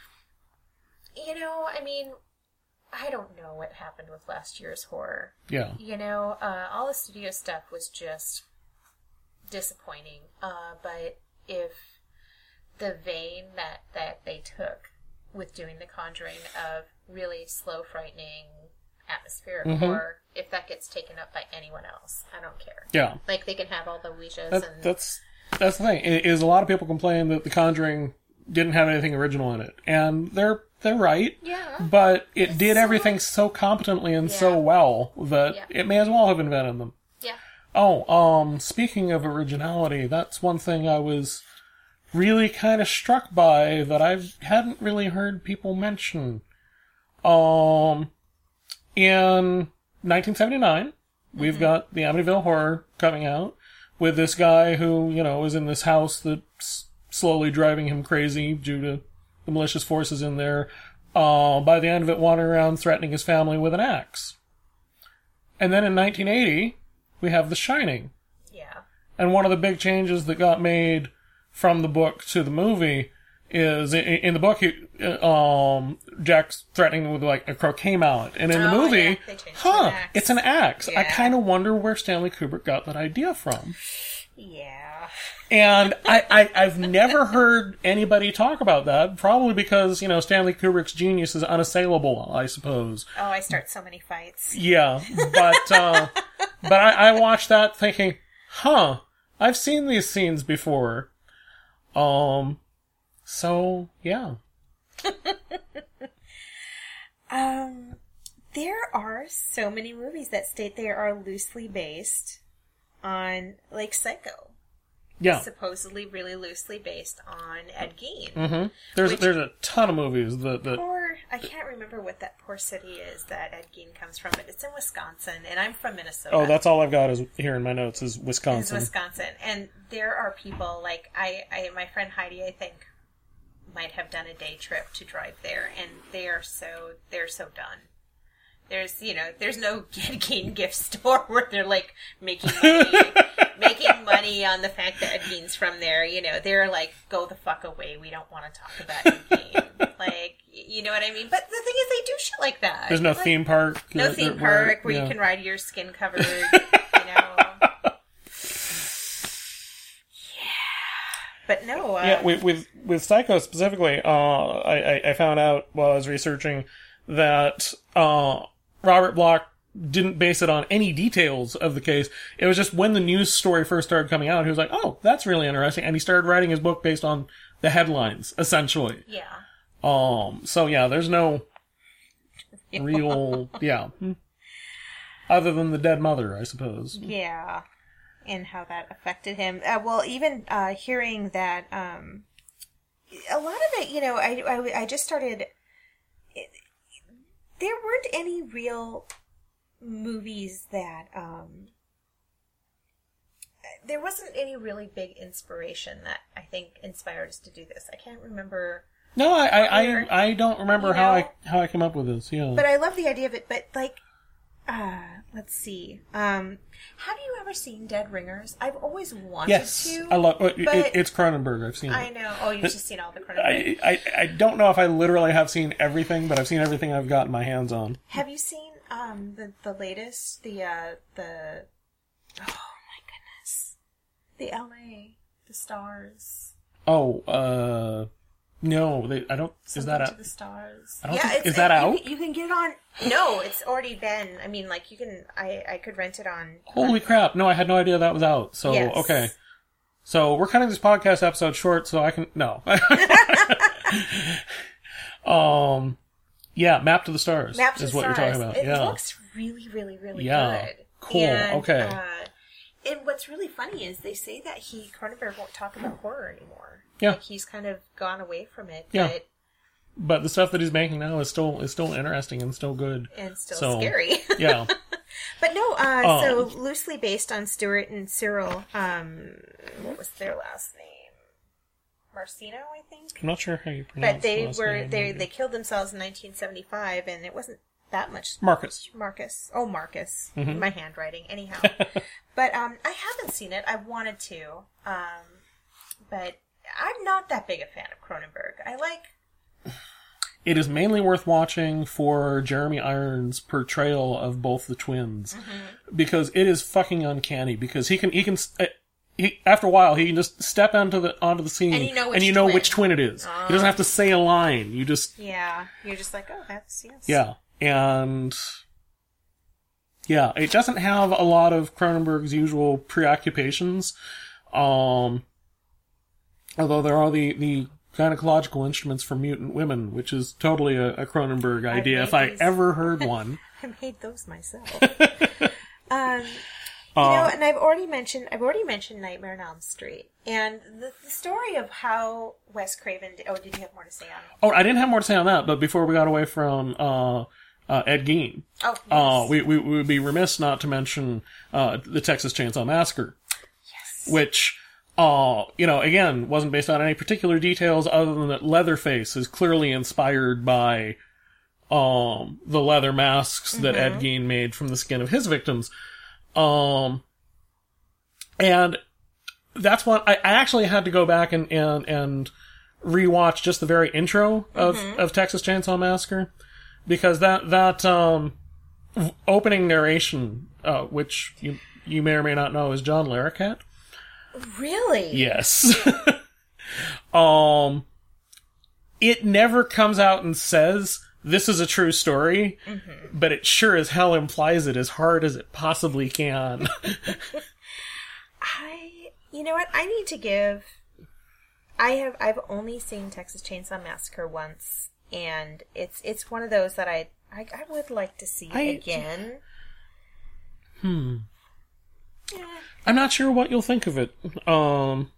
You know, I mean. I don't know what happened with last year's horror. Yeah. You know, uh, all the studio stuff was just disappointing. Uh, but if the vein that, that they took with doing The Conjuring of really slow, frightening, atmospheric mm-hmm. horror, if that gets taken up by anyone else, I don't care. Yeah. Like, they can have all the Ouijas that, and... That's, that's the thing, is a lot of people complain that The Conjuring didn't have anything original in it. And they're They're right. Yeah. But it it's did so everything much. so competently and yeah. so well that yeah. it may as well have invented them. Yeah. Oh, um, speaking of originality, that's one thing I was really kind of struck by that I hadn't really heard people mention. Um, in nineteen seventy-nine, mm-hmm. we've got the Amityville Horror coming out with this guy who, you know, is in this house that's slowly driving him crazy due to the malicious forces in there, uh, by the end of it wandering around threatening his family with an axe. And then in nineteen eighty, we have The Shining. Yeah. And one of the big changes that got made from the book to the movie is, in, in the book, he, um, Jack's threatening him with, like, a croquet mallet. And in oh, the movie, yeah. They changed huh, an axe. it's an axe. Yeah. I kind of wonder where Stanley Kubrick got that idea from. Yeah. And I, I, I've never heard anybody talk about that, probably because, you know, Stanley Kubrick's genius is unassailable, I suppose. Oh, I start so many fights. Yeah, but, uh, but I, I watched that thinking, huh, I've seen these scenes before. Um, so, yeah. um, there are so many movies that state they are loosely based on, like, Psycho. Yeah. Supposedly really loosely based on Ed Gein. Mm-hmm. There's Which, there's a ton of movies that... that poor, I can't remember what that poor city is that Ed Gein comes from, but it's in Wisconsin, and I'm from Minnesota. oh, that's all I've got is here in my notes is It's Wisconsin. Wisconsin. And there are people, like, I, I, my friend Heidi, I think, might have done a day trip to drive there, and they are so, they're so done. There's, you know, there's no Ed Gein gift store where they're, like, making money, making money on the fact that Ed Gein's from there. You know, they're like, go the fuck away. We don't want to talk about Ed Gein. Like, you know what I mean? But the thing is, they do shit like that. There's no like, theme park. No uh, theme where- park where yeah. you can ride your skin covered, you know. But no, uh, Yeah, with, with with Psycho specifically, uh, I, I I found out while I was researching that uh, Robert Bloch didn't base it on any details of the case. It was just when the news story first started coming out, he was like, "Oh, that's really interesting," and he started writing his book based on the headlines, essentially. yeah. Um. So yeah, there's no real yeah, other than the dead mother, I suppose. Yeah, and how that affected him. Uh, well, even uh, hearing that, um, a lot of it, you know, I, I, I just started. It, there weren't any real movies that. Um, there wasn't any really big inspiration that I think inspired us to do this. I can't remember. No, I I, Or, I, I don't remember you how know, I how I came up with this. Yeah, But I love the idea of it. But like, uh, let's see. Um, have you ever seen Dead Ringers? I've always wanted yes, to. I love it, but it. It's Cronenberg. I've seen it. I know. Oh, you've just seen all the Cronenberg. I, I I don't know if I literally have seen everything, but I've seen everything I've gotten my hands on. Have you seen um the the latest the uh the oh my goodness the L A the stars Oh, uh, no, they, I don't. Is Something that to out? the stars? I don't yeah, think- it's, is that you out? can- You, can get it on. No, it's already been. I mean, like you can. I I could rent it on. Holy crap! No, I had no idea that was out. So Yes. okay, so we're cutting this podcast episode short, so I can no. um, yeah, Map to the Stars Map to is the what Stars. you're talking about. It yeah, looks really, really, really Yeah. good. Cool, And, okay. Uh, and what's really funny is they say that he Cronenberg won't talk about horror anymore. Yeah. Like he's kind of gone away from it. Yeah. But, but the stuff that he's making now is still is still interesting and still good. and still So, scary. Yeah. But no, uh, Um, so loosely based on Stuart and Cyril. Um, what was their last name? Marcino, I think. I'm not sure how you pronounce. But they the last were name. they they killed themselves in nineteen seventy-five, and it wasn't that much. Marcus. Marcus. Oh, Marcus. Mm-hmm. My handwriting. Anyhow. But um, I haven't seen it. I wanted to. Um, but I'm not that big a fan of Cronenberg. I like. It is mainly worth watching for Jeremy Irons' portrayal of both the twins, Mm-hmm. because it is fucking uncanny. Because he can he can uh, he after a while he can just step onto the onto the scene And you know which and you know twin. which twin it is. He doesn't have to say a line. You just Yeah. You're just like, oh, that's yes. yeah, and yeah, it doesn't have a lot of Cronenberg's usual preoccupations. Um, although there are the the gynecological instruments for mutant women, which is totally a, a Cronenberg idea, if I made these- ever heard one. I made those myself. um, you know, and I've already mentioned I've already mentioned Nightmare on Elm Street, and the, the story of how Wes Craven. Did, oh, did you have more to say on it? Oh, I didn't have more to say on that, but before we got away from uh, uh, Ed Gein, Oh, yes. uh, we, we we would be remiss not to mention uh, the Texas Chainsaw Massacre, yes. which, uh, you know, again, wasn't based on any particular details other than that Leatherface is clearly inspired by um, the leather masks that Ed Gein made from the skin of his victims. Um, and that's what I, I actually had to go back and, and, and rewatch just the very intro of, of Texas Chainsaw Massacre, because that, that, um, opening narration, uh, which you, you may or may not know is John Larroquette. Really? Yes. um, it never comes out and says, this is a true story, mm-hmm. but it sure as hell implies it as hard as it possibly can. I, you know what? I need to give. I have. I've only seen Texas Chainsaw Massacre once, and it's it's one of those that I I, I would like to see I- it again. Hmm. I'm not sure what you'll think of it. Um,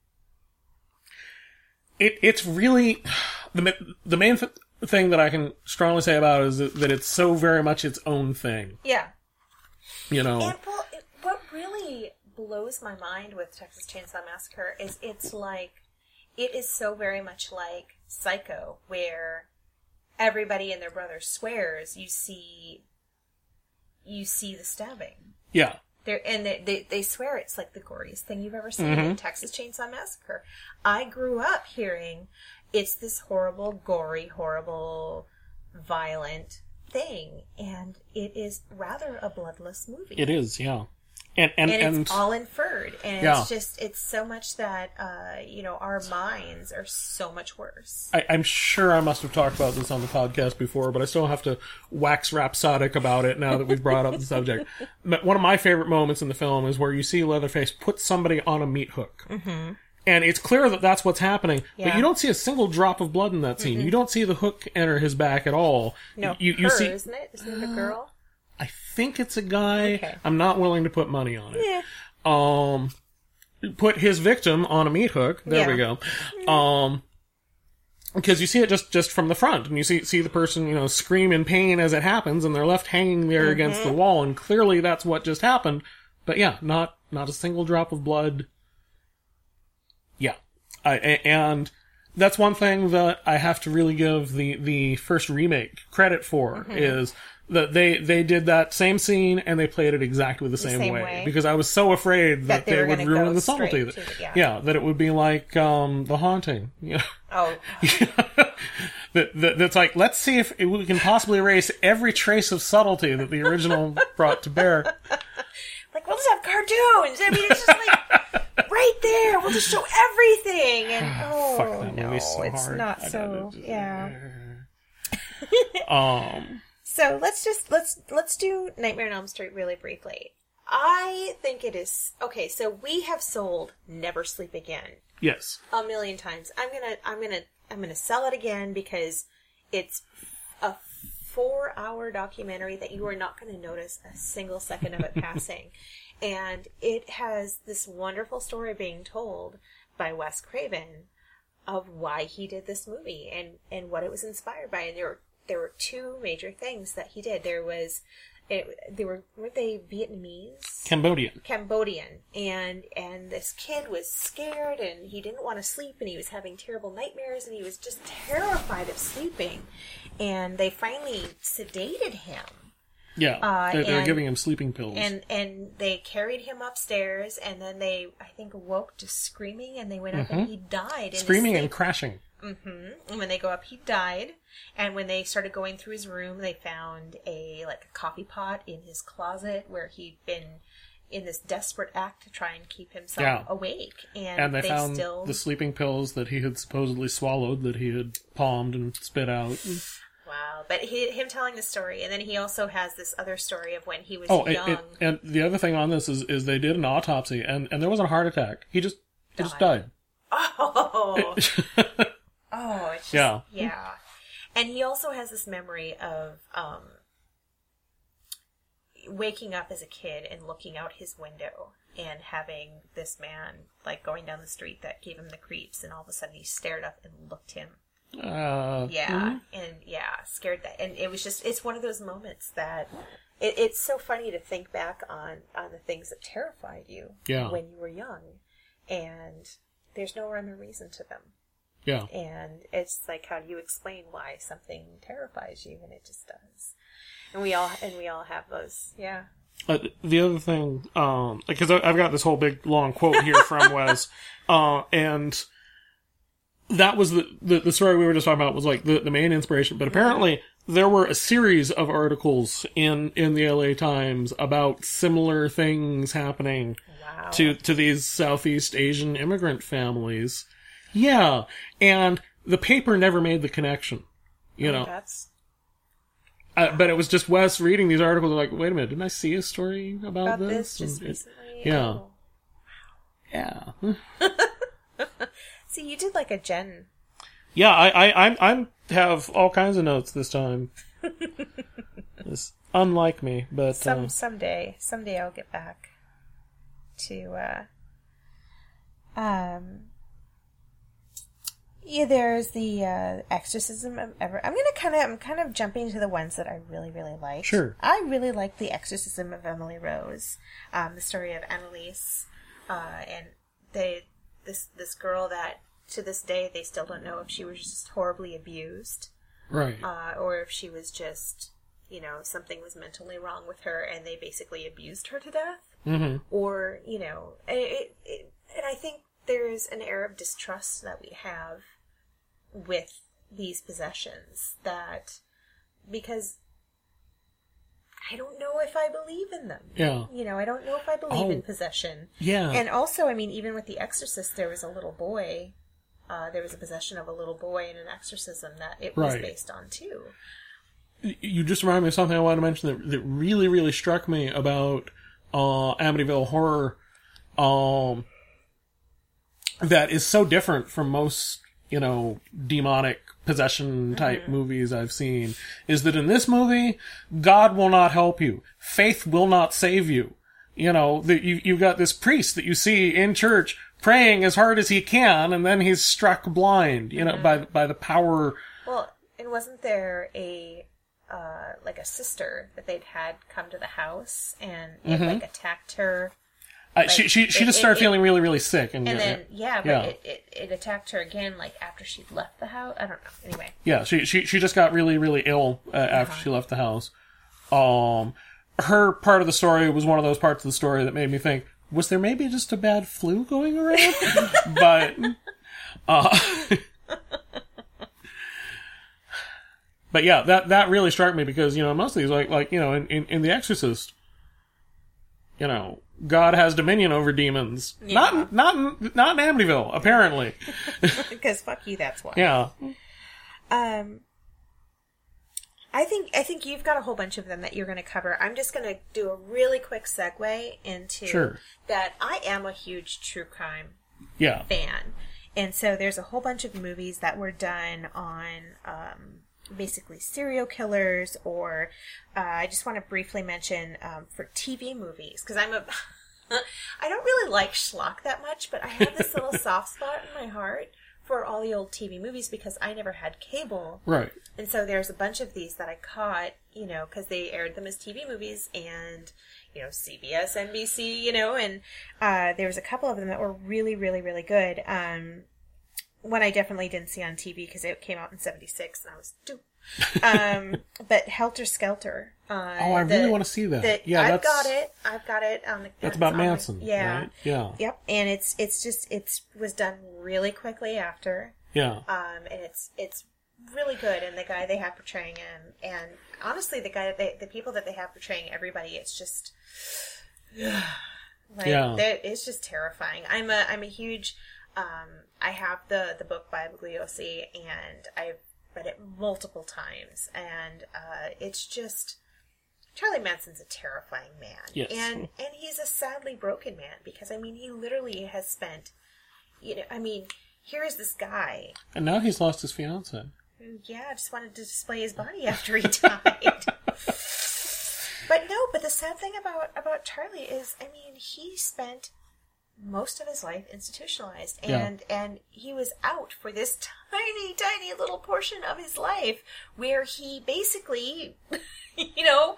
it it's really the ma- the main th- thing that I can strongly say about it is that, that it's so very much its own thing. Yeah. You know, And well, it, what really blows my mind with Texas Chainsaw Massacre is it's like, it is so very much like Psycho, where everybody and their brother swears you see, you see the stabbing. yeah, They're, and they, they, they swear it's like the goriest thing you've ever seen Mm-hmm. in Texas Chainsaw Massacre. I grew up hearing it's this horrible, gory, horrible, violent thing, and it is rather a bloodless movie. it is. Yeah, and and and and, it's all inferred, and Yeah. it's just it's so much that uh, you know our minds are so much worse. I, I'm sure I must have talked about this on the podcast before, but I still have to wax rhapsodic about it now that we've brought up the subject. But one of my favorite moments in the film is where you see Leatherface put somebody on a meat hook. Mm-hmm. And it's clear that that's what's happening, but Yeah. you don't see a single drop of blood in that scene. You don't see the hook enter his back at all. No, you, you her, see. isn't it? Isn't it a girl? I think it's a guy. Okay. I'm not willing to put money on it. Yeah. Um, put his victim on a meat hook. There we Yeah. go. Um, because you see it just, just from the front, and you see see the person, you know, scream in pain as it happens, and they're left hanging there against the wall, and clearly that's what just happened. But yeah, not not a single drop of blood. Yeah, I, a- and that's one thing that I have to really give the the first remake credit for is. That they, they did that same scene and they played it exactly the same, same way. way. Because I was so afraid that, That they they, were would gonna ruin go the subtlety. straight That, to the- yeah. yeah, that it would be like um, The Haunting. You know? Oh, that, that that's like, let's see if we can possibly erase every trace of subtlety that the original brought to bear. like we'll just have cartoons. I mean, it's just like right there. We'll just show everything, and oh Fuck that no, movie so it's hard. not I so. don't- Yeah. Um, So let's just let's let's do Nightmare on Elm Street really briefly. I think it is okay. So we have sold Never Sleep Again yes. a million times. I'm gonna I'm gonna I'm gonna sell it again because it's a four-hour documentary that you are not going to notice a single second of it passing, and it has this wonderful story being told by Wes Craven of why he did this movie and and what it was inspired by. And there were there were two major things that he did. There was it, they were weren't they Vietnamese? Cambodian. Cambodian, and and this kid was scared and he didn't want to sleep and he was having terrible nightmares and he was just terrified of sleeping, and they finally sedated him Yeah. Uh, they're, they're and- giving him sleeping pills. and and they carried him upstairs, and then they I think awoke to screaming, and they went up and he died in his Screaming and sleep. crashing. And when they go up, he died. And when they started going through his room, they found a like a coffee pot in his closet where he'd been in this desperate act to try and keep himself Yeah. awake. And, And they, they found still the sleeping pills that he had supposedly swallowed, that he had palmed and spit out. wow. But he, him telling the story, and then he also has this other story of when he was Oh, it, young. it, and the other thing on this is, is they did an autopsy, and, and there wasn't a heart attack. He just he just died. Oh, oh, it's just, Yeah. yeah. And he also has this memory of um, waking up as a kid and looking out his window and having this man like going down the street that gave him the creeps, and all of a sudden he stared up and looked him. Uh, Yeah, and yeah, scared that, and it was just it's one of those moments that it, it's so funny to think back on on the things that terrified you Yeah. when you were young, and there's no rhyme or reason to them. yeah. And it's like, how do you explain why something terrifies you? And it just does. And we all and we all have those. Yeah. Uh, the other thing, um, because I've got this whole big long quote here from Wes, uh, and that was the, the the story we were just talking about was like the, the main inspiration. But apparently there were a series of articles in, in the L A Times about similar things happening Wow. to to these Southeast Asian immigrant families. Yeah, and the paper never made the connection. You know, That's uh, but it was just Wes reading these articles. Like, wait a minute, didn't I see a story about, about this this? just And it- recently. yeah. Oh. yeah. See, you did like a Jen. Yeah, I, I, I'm, I'm have all kinds of notes this time. does. Unlike me, but Some uh, someday, someday I'll get back to. Uh, um. Yeah, there's the uh, Exorcism of Ever. I'm gonna kind of, I'm kind of jumping to the ones that I really, really like. Sure. I really like the Exorcism of Emily Rose, um, the story of Annalise, uh, and they, this this girl that to this day they still don't know if she was just horribly abused, right, uh, or if she was just, you know, something was mentally wrong with her and they basically abused her to death, mm-hmm. or you know, and it, it, and I think there's an air of distrust that we have with these possessions, that because I don't know if I believe in them. Yeah. You know, I don't know if I believe Oh. in possession. Yeah. And also, I mean, even with The Exorcist, there was a little boy, uh, there was a possession of a little boy in an exorcism that it was Right. based on, too. You just remind me of something I wanted to mention that, that really, really struck me about uh, Amityville Horror, um, that is so different from most, you know, demonic possession type mm-hmm. movies I've seen, is that in this movie, God will not help you. Faith will not save you. You know, the, you, you've got this priest that you see in church praying as hard as he can, and then he's struck blind, you know, mm-hmm. by, by the power. Well, and wasn't there a, uh, like a sister that they'd had come to the house, and it, mm-hmm. like, attacked her? Uh, Like, she she she it, just started it, feeling it, really really sick, and, and yeah, then yeah, but yeah. It, it it attacked her again, like after she'd left the house. I don't know. Anyway, yeah, she she she just got really really ill uh, after uh-huh. she left the house. Um, her part of the story was one of those parts of the story that made me think, was there maybe just a bad flu going around? but uh, but yeah, that that really struck me, because you know most of these, like like you know in in, in The Exorcist, you know, God has dominion over demons. Yeah. Not, not, not in Amityville, apparently. because fuck you, that's why. Yeah. Um, I think I think you've got a whole bunch of them that you're going to cover. I'm just going to do a really quick segue into Sure. that. I am a huge true crime Yeah. fan, and so there's a whole bunch of movies that were done on. Um, basically serial killers, or uh, I just want to briefly mention um, for T V movies, because I'm a I don't really like schlock that much, but I have this little soft spot in my heart for all the old T V movies because I never had cable, Right. and so there's a bunch of these that I caught, you know, because they aired them as T V movies, and you know, C B S, N B C, you know, and uh, there was a couple of them that were really really really good. Um, One I definitely didn't see on T V because it came out in seventy-six and I was two. Um, but Helter Skelter. Uh, Oh, I the- really want to see that. the- yeah, I've that's, got it. I've got it. On the, That's it's about on the- Manson, yeah. right? Yeah. Yep. And it's it's just it's was done really quickly after. Yeah. Um, and it's it's really good. And the guy they have portraying him, and honestly, the guy that they, the people that they have portraying everybody, it's just like Yeah. they're- it's just terrifying. I'm a I'm a huge. Um, I have the, the book by Bugliosi, and I've read it multiple times, and uh, it's just Charlie Manson's a terrifying man, Yes. and and he's a sadly broken man, because I mean he literally has spent, you know, I mean here is this guy, And now he's lost his fiancée. who yeah just wanted to display his body after he died. But no, but the sad thing about about Charlie is, I mean, he spent most of his life institutionalized, and Yeah. and he was out for this tiny tiny little portion of his life where he basically you know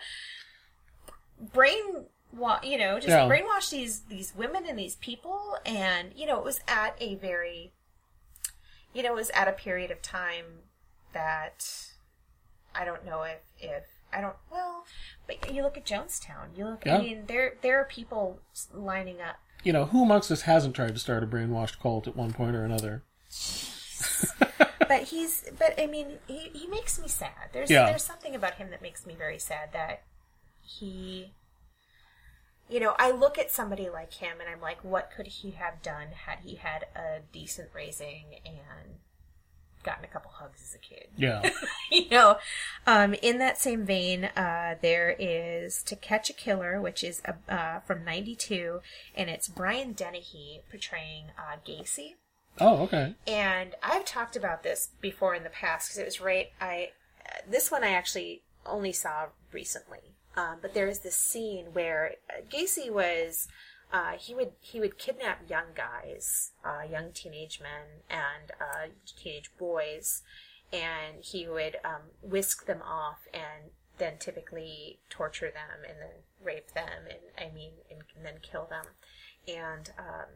brain wa- you know just Yeah. brainwashed these these women and these people, and you know it was at a very you know it was at a period of time that I don't know if if I don't well but you look at Jonestown, you look Yeah. I mean there there are people lining up. You know, who amongst us hasn't tried to start a brainwashed cult at one point or another? But he's, but I mean, he, he makes me sad. There's Yeah. there's something about him that makes me very sad, that he, you know, I look at somebody like him and I'm like, what could he have done had he had a decent raising and gotten a couple hugs as a kid? Yeah. You know, um, in that same vein, uh, there is To Catch a Killer, which is uh, from ninety-two, and it's Brian Dennehy portraying uh, Gacy. Oh, okay. And I've talked about this before in the past, because it was right. I uh, this one I actually only saw recently. Um, but there is this scene where Gacy was, uh, he would he would kidnap young guys, uh, young teenage men and uh, teenage boys, and he would um, whisk them off and then typically torture them and then rape them and I mean and, and then kill them. And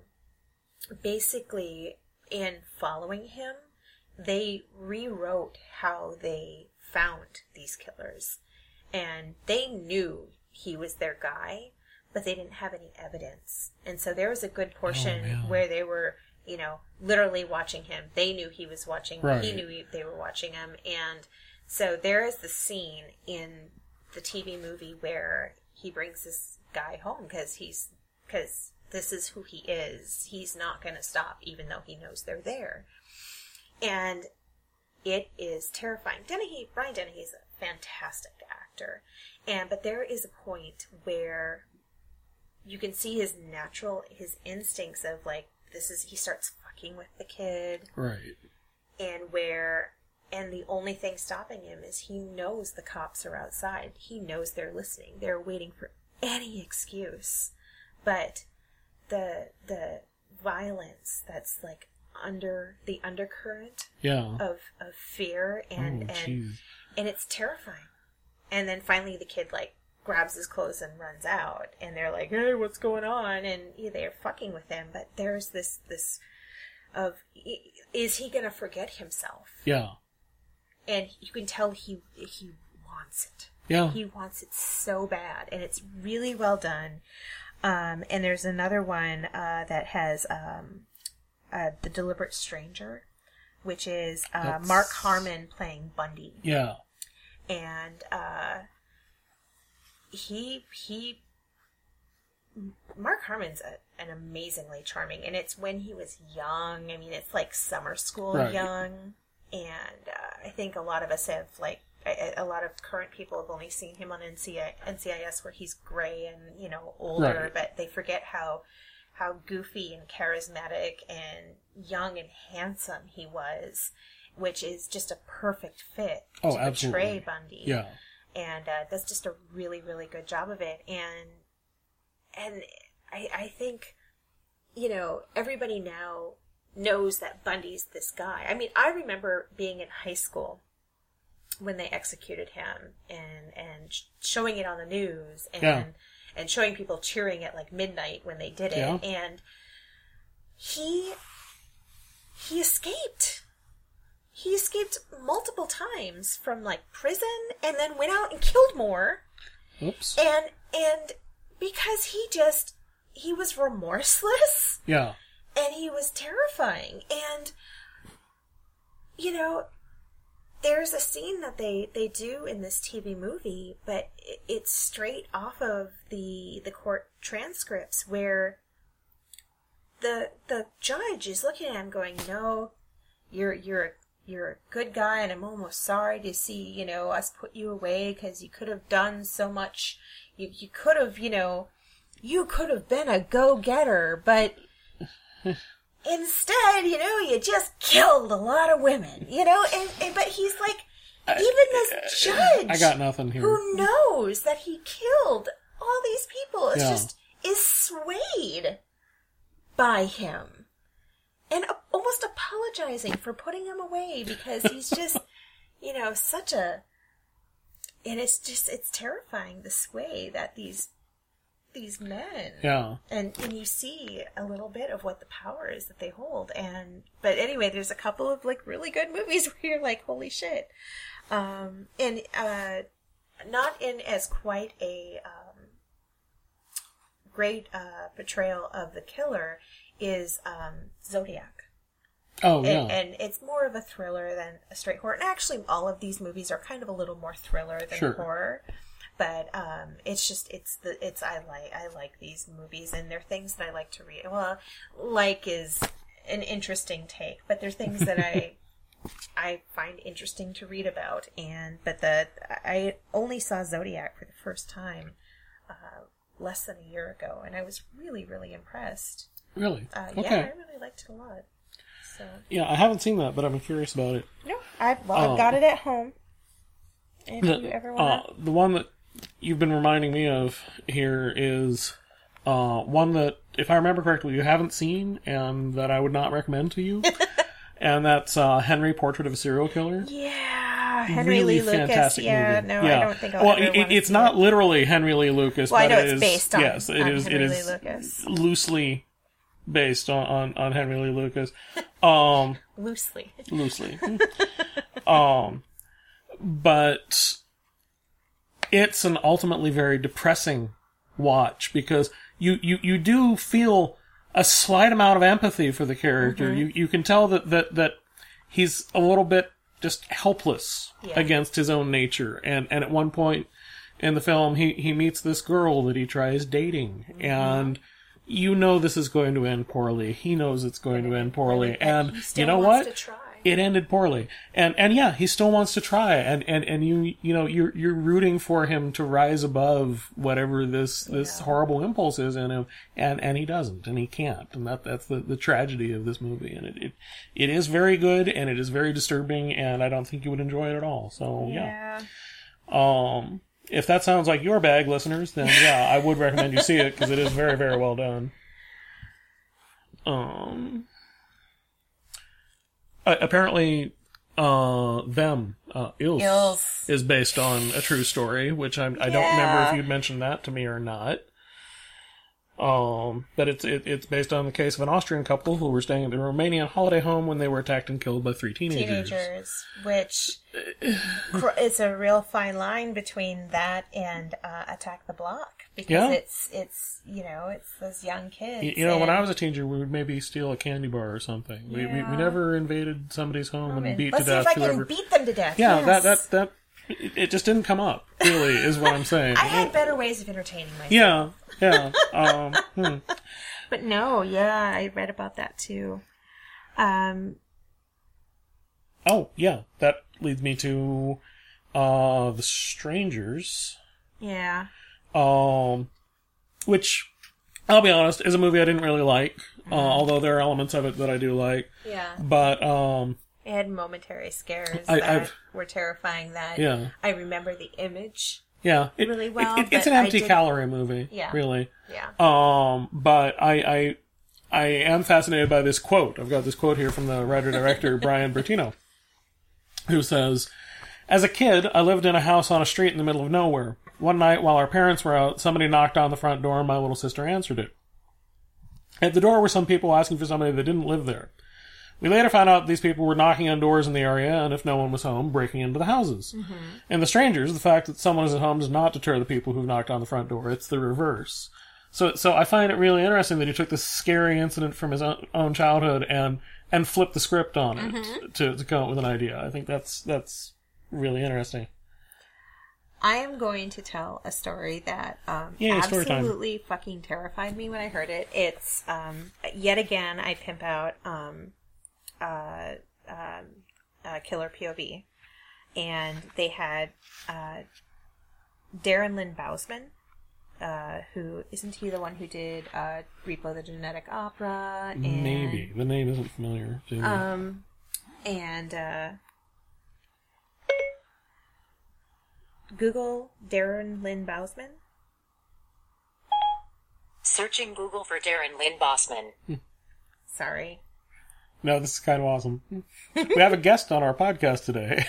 um, basically, in following him, they rewrote how they found these killers. And they knew he was their guy, but they didn't have any evidence. And so there was a good portion oh, yeah. where they were, you know, literally watching him. They knew he was watching. Right. He knew he, they were watching him. And so there is the scene in the T V movie where he brings this guy home because he's, because this is who he is. He's not going to stop even though he knows they're there. And it is terrifying. Dennehy, Brian Dennehy is a fantastic actor. And, but there is a point where you can see his natural, his instincts of like, this is, he starts fucking with the kid. Right. And where, and the only thing stopping him is he knows the cops are outside. He knows they're listening. They're waiting for any excuse. But the, the violence that's like under, the undercurrent yeah. of, of fear and, oh, and, and it's terrifying. And then finally the kid like grabs his clothes and runs out, and they're like, hey, what's going on? And yeah, they're fucking with him, but there's this, this of, is he gonna forget himself? Yeah. And you can tell he, he wants it. Yeah. He wants it so bad, and it's really well done. Um, and there's another one, uh, that has, um, uh, The Deliberate Stranger, which is, uh, That's... Mark Harmon playing Bundy. Yeah. And, uh, he, he, Mark Harmon's a, an amazingly charming, and it's when he was young. I mean, it's like summer school right. young, and, uh, I think a lot of us have, like, a, a lot of current people have only seen him on N C I S where he's gray and, you know, older, right. but they forget how, how goofy and charismatic and young and handsome he was, which is just a perfect fit oh, to absolutely. portray Bundy. Yeah. And uh, does just a really, really good job of it. And and I, I think, you know, everybody now knows that Bundy's this guy. I mean, I remember being in high school when they executed him and, and showing it on the news and yeah. and showing people cheering at like midnight when they did it. Yeah. And he he escaped. He escaped multiple times from like prison and then went out and killed more. Oops. And and because he just he was remorseless. Yeah. And he was terrifying. And you know, there's a scene that they, they do in this T V movie, but it, it's straight off of the the court transcripts where the the judge is looking at him going, "No, you're you're you're a good guy, and I'm almost sorry to see, you know, us put you away because you could have done so much. You you could have, you know, you could have been a go-getter, but instead, you know, you just killed a lot of women, you know." And, and but he's like, even this judge, I got nothing here, who knows that he killed all these people, is yeah. just is swayed by him. And almost apologizing for putting him away because he's just, you know, such a... And it's just, it's terrifying, the sway that these these men... Yeah. And, and you see a little bit of what the power is that they hold. And But anyway, there's a couple of, like, really good movies where you're like, holy shit. Um, and uh, not in as quite a um, great uh, portrayal of the killer is um, Zodiac. Oh, yeah. And, and it's more of a thriller than a straight horror. And actually, all of these movies are kind of a little more thriller than sure. horror. But um, it's just it's the it's I like I like these movies, and they're things that I like to read. Well, like is an interesting take, but they're things that I I find interesting to read about. And but the I only saw Zodiac for the first time uh, less than a year ago, and I was really really impressed. Really? Uh, okay. Yeah, I really liked it a lot. So yeah, I haven't seen that, but I'm curious about it. no, I've well, um, I've got it at home, if The, you ever uh, want. the one that you've been reminding me of here is uh, one that, if I remember correctly, you haven't seen and that I would not recommend to you. And that's uh, Henry, Portrait of a Serial Killer. Yeah, Henry Really Lee Lucas. fantastic Yeah, movie. no, Yeah. I don't think I'll well, ever it, want to it's see not it. literally Henry Lee Lucas, Well, I but know it it's is based on, yes, it on is. Henry It Lee is Lucas. loosely based on, on, on Henry Lee Lucas. Um, Loosely. loosely. um, but it's an ultimately very depressing watch because you, you, you do feel a slight amount of empathy for the character. Mm-hmm. You you can tell that, that, that he's a little bit just helpless Yeah. against his own nature. And, and at one point in the film, he, he meets this girl that he tries dating. Mm-hmm. And you know this is going to end poorly. He knows it's going to end poorly. But And he still you know wants what? to try. It ended poorly. And and yeah, he still wants to try. And, and, and you you know, you're you're rooting for him to rise above whatever this this Yeah. horrible impulse is in him. And and he doesn't, and he can't. And that that's the, the tragedy of this movie. And it, it it is very good and it is very disturbing, and I don't think you would enjoy it at all. So yeah. Yeah. Um if that sounds like your bag, listeners, then yeah, I would recommend you see it because it is very, very well done. Um Uh, apparently, uh, them, uh, Ilse, Ilse. is based on a true story, which I'm, I don't Yeah. remember if you'd mentioned that to me or not. Um, but it's it, it's based on the case of an Austrian couple who were staying at their Romanian holiday home when they were attacked and killed by three teenagers. Teenagers, which cr- it's a real fine line between that and uh, Attack the Block because Yeah. it's it's you know it's those young kids. You, you know, when and- I was a teenager, we would maybe steal a candy bar or something. We, we Yeah. we never invaded somebody's home and and beat let's to see death if I can whoever. beat them to death. yeah, yes. that that that it, it just didn't come up. Really, is what I'm saying. I had better ways of entertaining myself. Yeah, yeah. Um, hmm. But no, yeah, I read about that too. Um, Oh, yeah. That leads me to uh The Strangers. yeah. Um which I'll be honest, is a movie I didn't really like. Uh, although there are elements of it that I do like. Yeah. But um It had momentary scares I- that I've- were terrifying that Yeah. I remember the image. yeah, it, Really well, it- it- it's but an I empty didn't- calorie movie. Yeah. Really. Yeah. Um but I I I am fascinated by this quote. I've got this quote here from the writer-director Brian Bertino, who says, "As a kid, I lived in a house on a street in the middle of nowhere. One night, while our parents were out, somebody knocked on the front door and my little sister answered it. At the door were some people asking for somebody that didn't live there. We later found out these people were knocking on doors in the area, and if no one was home, breaking into the houses. Mm-hmm. And the strangers, the fact that someone is at home does not deter the people who've knocked on the front door. It's the reverse. So, so I find it really interesting that he took this scary incident from his own, own childhood and and flipped the script on it Mm-hmm. to to come up with an idea. I think that's that's really interesting. I am going to tell a story that um, Yay, story time. absolutely fucking terrified me when I heard it. It's, um, yet again, I pimp out um, uh, um, uh, Killer P O V. And they had uh, Darren Lynn Bousman, uh, who, isn't he the one who did uh, Repo the Genetic Opera? And, Maybe the name isn't familiar to me. Um, and uh, Google Darren Lynn Bousman. Searching Google for Darren Lynn Bossman. Sorry. No, this is kind of awesome. We have a guest on our podcast today.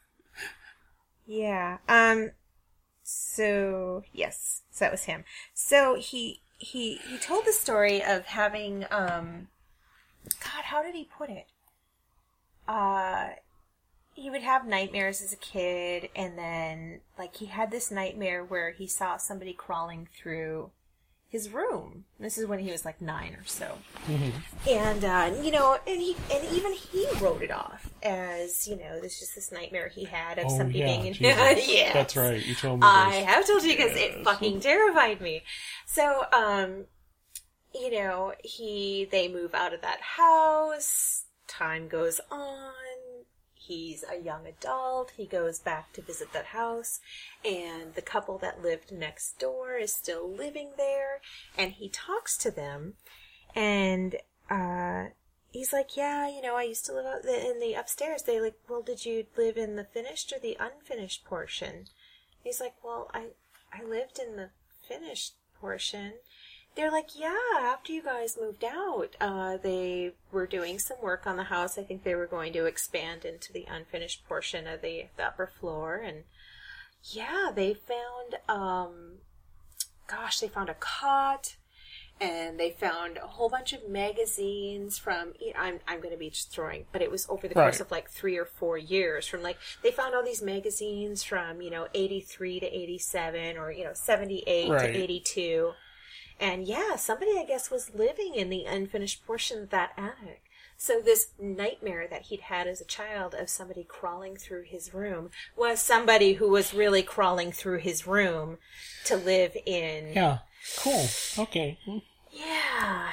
Yeah. Um. So yes, so that was him. So he he he told the story of having um. God, how did he put it? Uh, he would have nightmares as a kid, and then like he had this nightmare where he saw somebody crawling through his room. This is when he was like nine or so. Mm-hmm. And, uh, you know, and he, and even he wrote it off as, you know, this just this nightmare he had of Oh, somebody yeah, being in Jesus. yes. That's right. You told me I this. have told you because it fucking terrified me. So, um, you know, he, they move out of that house. Time goes on. He's a young adult. He goes back to visit that house, and the couple that lived next door is still living there, and he talks to them, and uh, he he's like, yeah, you know, I used to live out the, in the upstairs. They like, well, did you live in the finished or the unfinished portion? He's like, well, I I lived in the finished portion. They're like, yeah, after you guys moved out, uh, they were doing some work on the house. I think they were going to expand into the unfinished portion of the, the upper floor. And yeah, they found, um, gosh, they found a cot. And they found a whole bunch of magazines from, I'm I'm going to be just throwing, but it was over the course Right. of like three or four years. From like, they found all these magazines from, you know, eighty-three to eighty-seven or, you know, seventy-eight Right. to eighty-two. And yeah, somebody, I guess, was living in the unfinished portion of that attic. So this nightmare that he'd had as a child of somebody crawling through his room was somebody who was really crawling through his room to live in. Yeah. Cool. Okay. Yeah.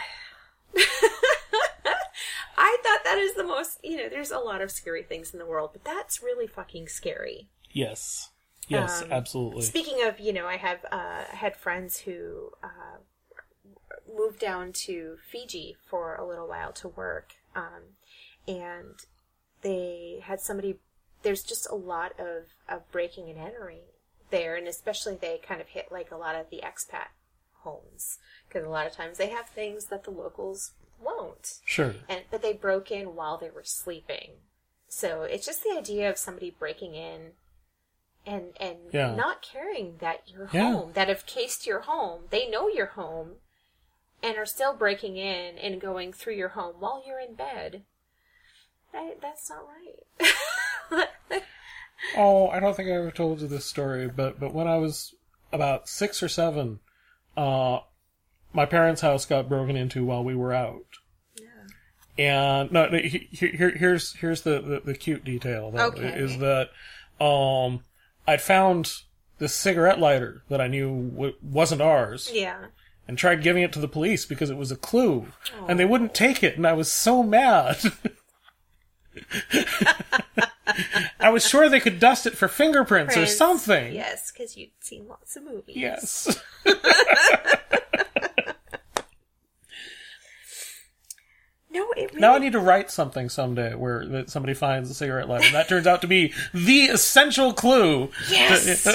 I thought that is the most, you know, there's a lot of scary things in the world, but that's really fucking scary. Yes. Yes, Um, absolutely. Speaking of, you know, I have uh, had friends who uh, moved down to Fiji for a little while to work, um, and they had somebody, there's just a lot of, of breaking and entering there, and especially they kind of hit like a lot of the expat homes, because a lot of times they have things that the locals won't. Sure. And but they broke in while they were sleeping. So it's just the idea of somebody breaking in and and Yeah. not caring that you're Yeah. home, that have cased your home. They know you're home and are still breaking in and going through your home while you're in bed. That, that's not right. Oh, I don't think I ever told you this story, but but when I was about six or seven, uh, my parents' house got broken into while we were out. Yeah. And no, he- he- here, here's here's the, the, the cute detail. Though, Okay. Is that um, I'd found this cigarette lighter that I knew w- wasn't ours, Yeah. and tried giving it to the police because it was a clue, and they wouldn't take it, and I was so mad. I was sure they could dust it for fingerprints or Prince. something. Yes, because you'd seen lots of movies. Yes. No, it really... Now I need to write something someday where that somebody finds a cigarette lighter. And that turns out to be the essential clue. Yes!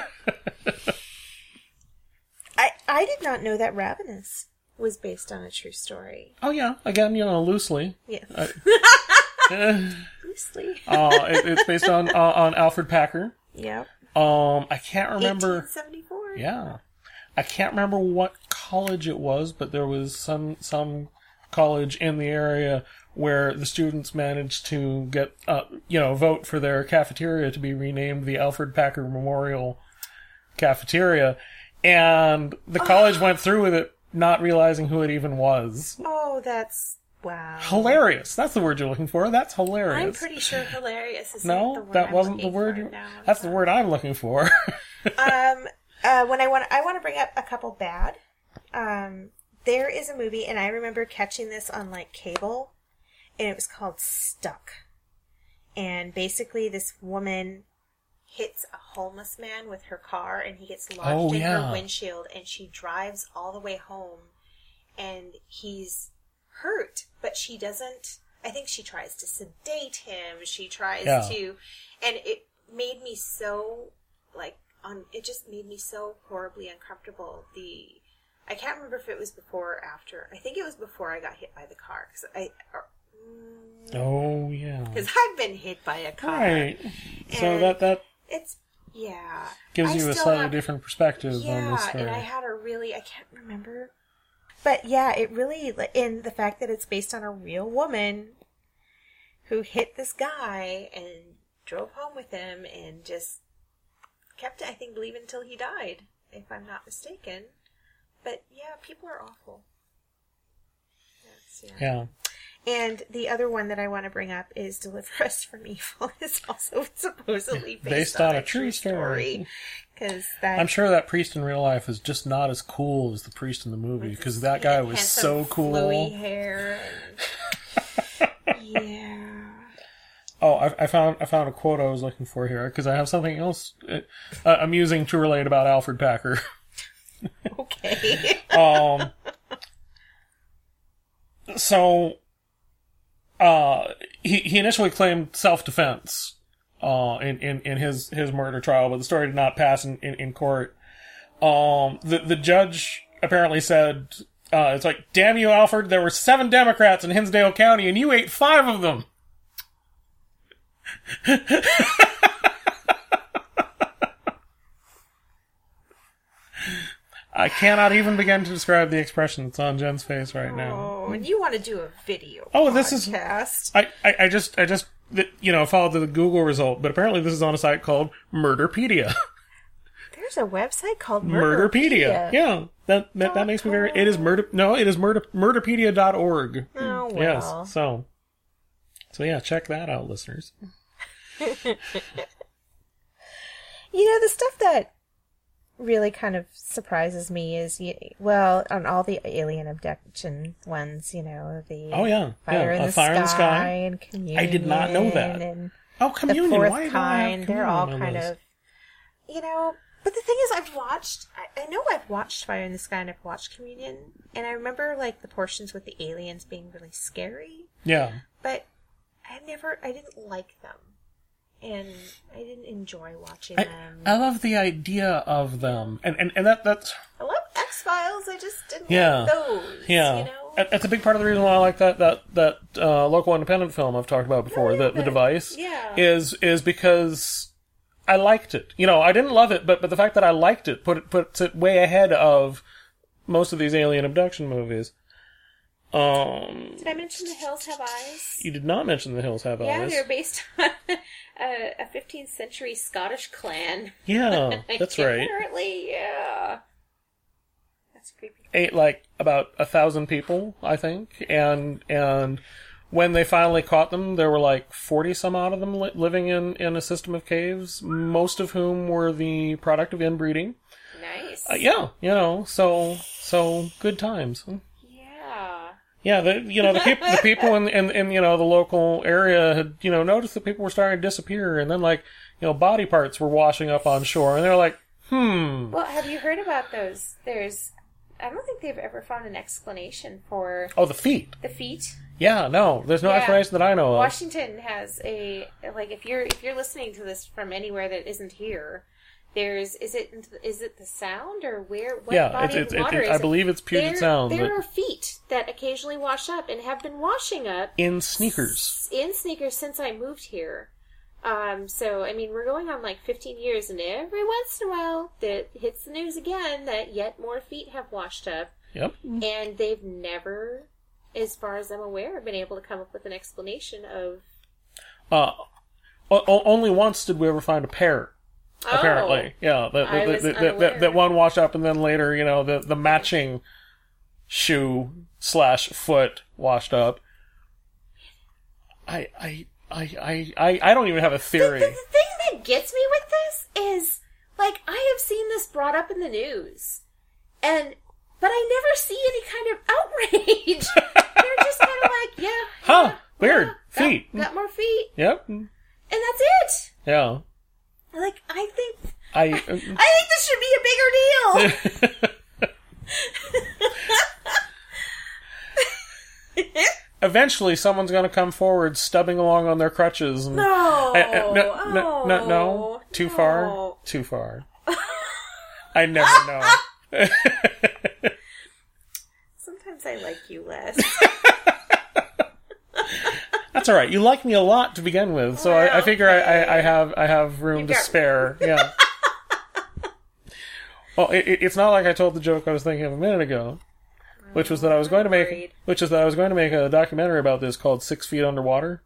I, I did not know that Ravenous was based on a true story. Oh yeah, again, you know, loosely. Yes. Uh, Loosely. uh, it, it's based on uh, on Alfred Packer. Yep. Um, I can't remember. eighteen seventy-four. Yeah, I can't remember what college it was, but there was some some college in the area where the students managed to get uh, you know vote for their cafeteria to be renamed the Alfred Packer Memorial Cafeteria, and the college went through with it, not realizing who it even was. Oh, that's... Wow. Hilarious. That's the word you're looking for. That's hilarious. I'm pretty sure hilarious is No, the word that I'm wasn't the looking word. for You, now. that's the word I'm looking for. um, uh, when I want, I want to bring up a couple bad. Um, there is a movie, and I remember catching this on like cable, and it was called Stuck. And basically, this woman hits a homeless man with her car, and he gets lodged Oh, in yeah. her windshield, and she drives all the way home, and he's hurt, but she doesn't. I think she tries to sedate him. She tries Yeah. to, and it made me so like on. It just made me so horribly uncomfortable. The I can't remember if it was before or after. I think it was before I got hit by the car because I. Or, Oh yeah. because I've been hit by a car. Right. So And that that It's yeah. gives I you a still slightly have- different perspective on Yeah, this story. and I had a really I can't remember, but yeah, it really in the fact that it's based on a real woman who hit this guy and drove home with him and just kept I think believing until he died, if I'm not mistaken. But yeah, people are awful. That's, yeah. Yeah. And the other one that I want to bring up is Deliver Us from Evil is also supposedly based, Based on, on a a true true story. story. Because that I'm sure that priest in real life is just not as cool as the priest in the movie because that guy was so handsome, cool. flowy hair. And... yeah. Oh, I, I found I found a quote I was looking for here because I have something else uh, uh, amusing to relate about Alfred Packer. Okay. um. So, uh, he he initially claimed self-defense uh, in, in, in his, his murder trial, but the story did not pass in, in, in court. Um, the, the judge apparently said, uh, it's like, damn you, Alfred, there were seven Democrats in Hinsdale County, and you ate five of them! I cannot even begin to describe the expression that's on Jen's face right now. Oh, and you want to do a video Oh, this is... podcast. I, I, I just, I just, you know, followed the Google result, but apparently this is on a site called Murderpedia. There's a website called Murderpedia. Murderpedia. Yeah. That, that, that makes me very... It is murder... No, it is murder, murderpedia dot org. Oh, well. Yes, so... So yeah, check that out, listeners. You know, the stuff that really kind of surprises me is, well, on all the alien abduction ones, you know, the Oh, yeah. Fire, yeah. in, A the Fire in the Sky Sky. and Communion. I did not know that. And Oh, the Communion. Fourth Why do I have Kind, they're all Communion on kind this? of, you know, but the thing is, I've watched, I, I know I've watched Fire in the Sky and I've watched Communion, and I remember, like, the portions with the aliens being really scary, Yeah. but I never, I didn't like them. And I didn't enjoy watching I, them. I love the idea of them. And, and, and that, that's... I love X-Files, I just didn't Yeah. like those, Yeah. you know? That- That's a big part of the reason why I like that, that, that, uh, local independent film I've talked about before, Oh, yeah, the, the the- Device. yeah. Is, is because I liked it. You know, I didn't love it, but, but the fact that I liked it put it, puts it way ahead of most of these alien abduction movies. Um, Did I mention The Hills Have Eyes? you did not mention The Hills Have Yeah, Eyes. they're based on a, a fifteenth century Scottish clan. Yeah, that's right. Apparently, yeah. That's creepy. Ate like about a thousand people, I think, and and when they finally caught them, there were like forty some odd of them li- living in in a system of caves, most of whom were the product of inbreeding. Nice. Uh, yeah, you know, so so good times. Yeah. Yeah, the you know the people the people in, in in you know the local area had you know noticed that people were starting to disappear, and then like you know body parts were washing up on shore, and they're like, hmm. Well, have you heard about those? There's, I don't think they've ever found an explanation for Oh, the feet. the feet. Yeah, no, there's no Yeah. explanation that I know of. Washington has a, like, if you're if you're listening to this from anywhere that isn't here, there's is it is it the Sound or where? What Yeah, body it's- of it's- water it- is I it? believe it's Puget there, Sound, There but- are feet that occasionally wash up and have been washing up In sneakers. in sneakers since I moved here. Um, so I mean, we're going on like fifteen years, and every once in a while, it hits the news again that yet more feet have washed up, Yep. and they've never, as far as I'm aware, been able to come up with an explanation of. Uh, o- o- only once did we ever find a pair. Oh. Apparently, yeah, that I that, was that, that, that, unaware. that one washed up, and then later, you know, the the matching shoe slash foot washed up. I I I I I, I don't even have a The, theory. the, the thing that gets me with this is, like, I have seen this brought up in the news, and but I never see any kind of outrage. They're just kind of like, yeah, Huh, yeah, weird. yeah, Feet. got, got more feet, Yep. and that's it. Yeah. Like, I think I. I think this should be a bigger deal. Eventually, someone's going to come forward, stubbing along on their crutches. And, No, I- I- no, no, no, no, Oh, too no. far, too far. I never know. Sometimes I like you less. That's all right. You like me a lot to begin with, so I, I figure I, I, I have I have room You've to got- spare. Yeah. Well, it, it- it's not like I told the joke I was thinking of a minute ago, which was that I was going to make, worried. which is that I was going to make a documentary about this called Six Feet Underwater.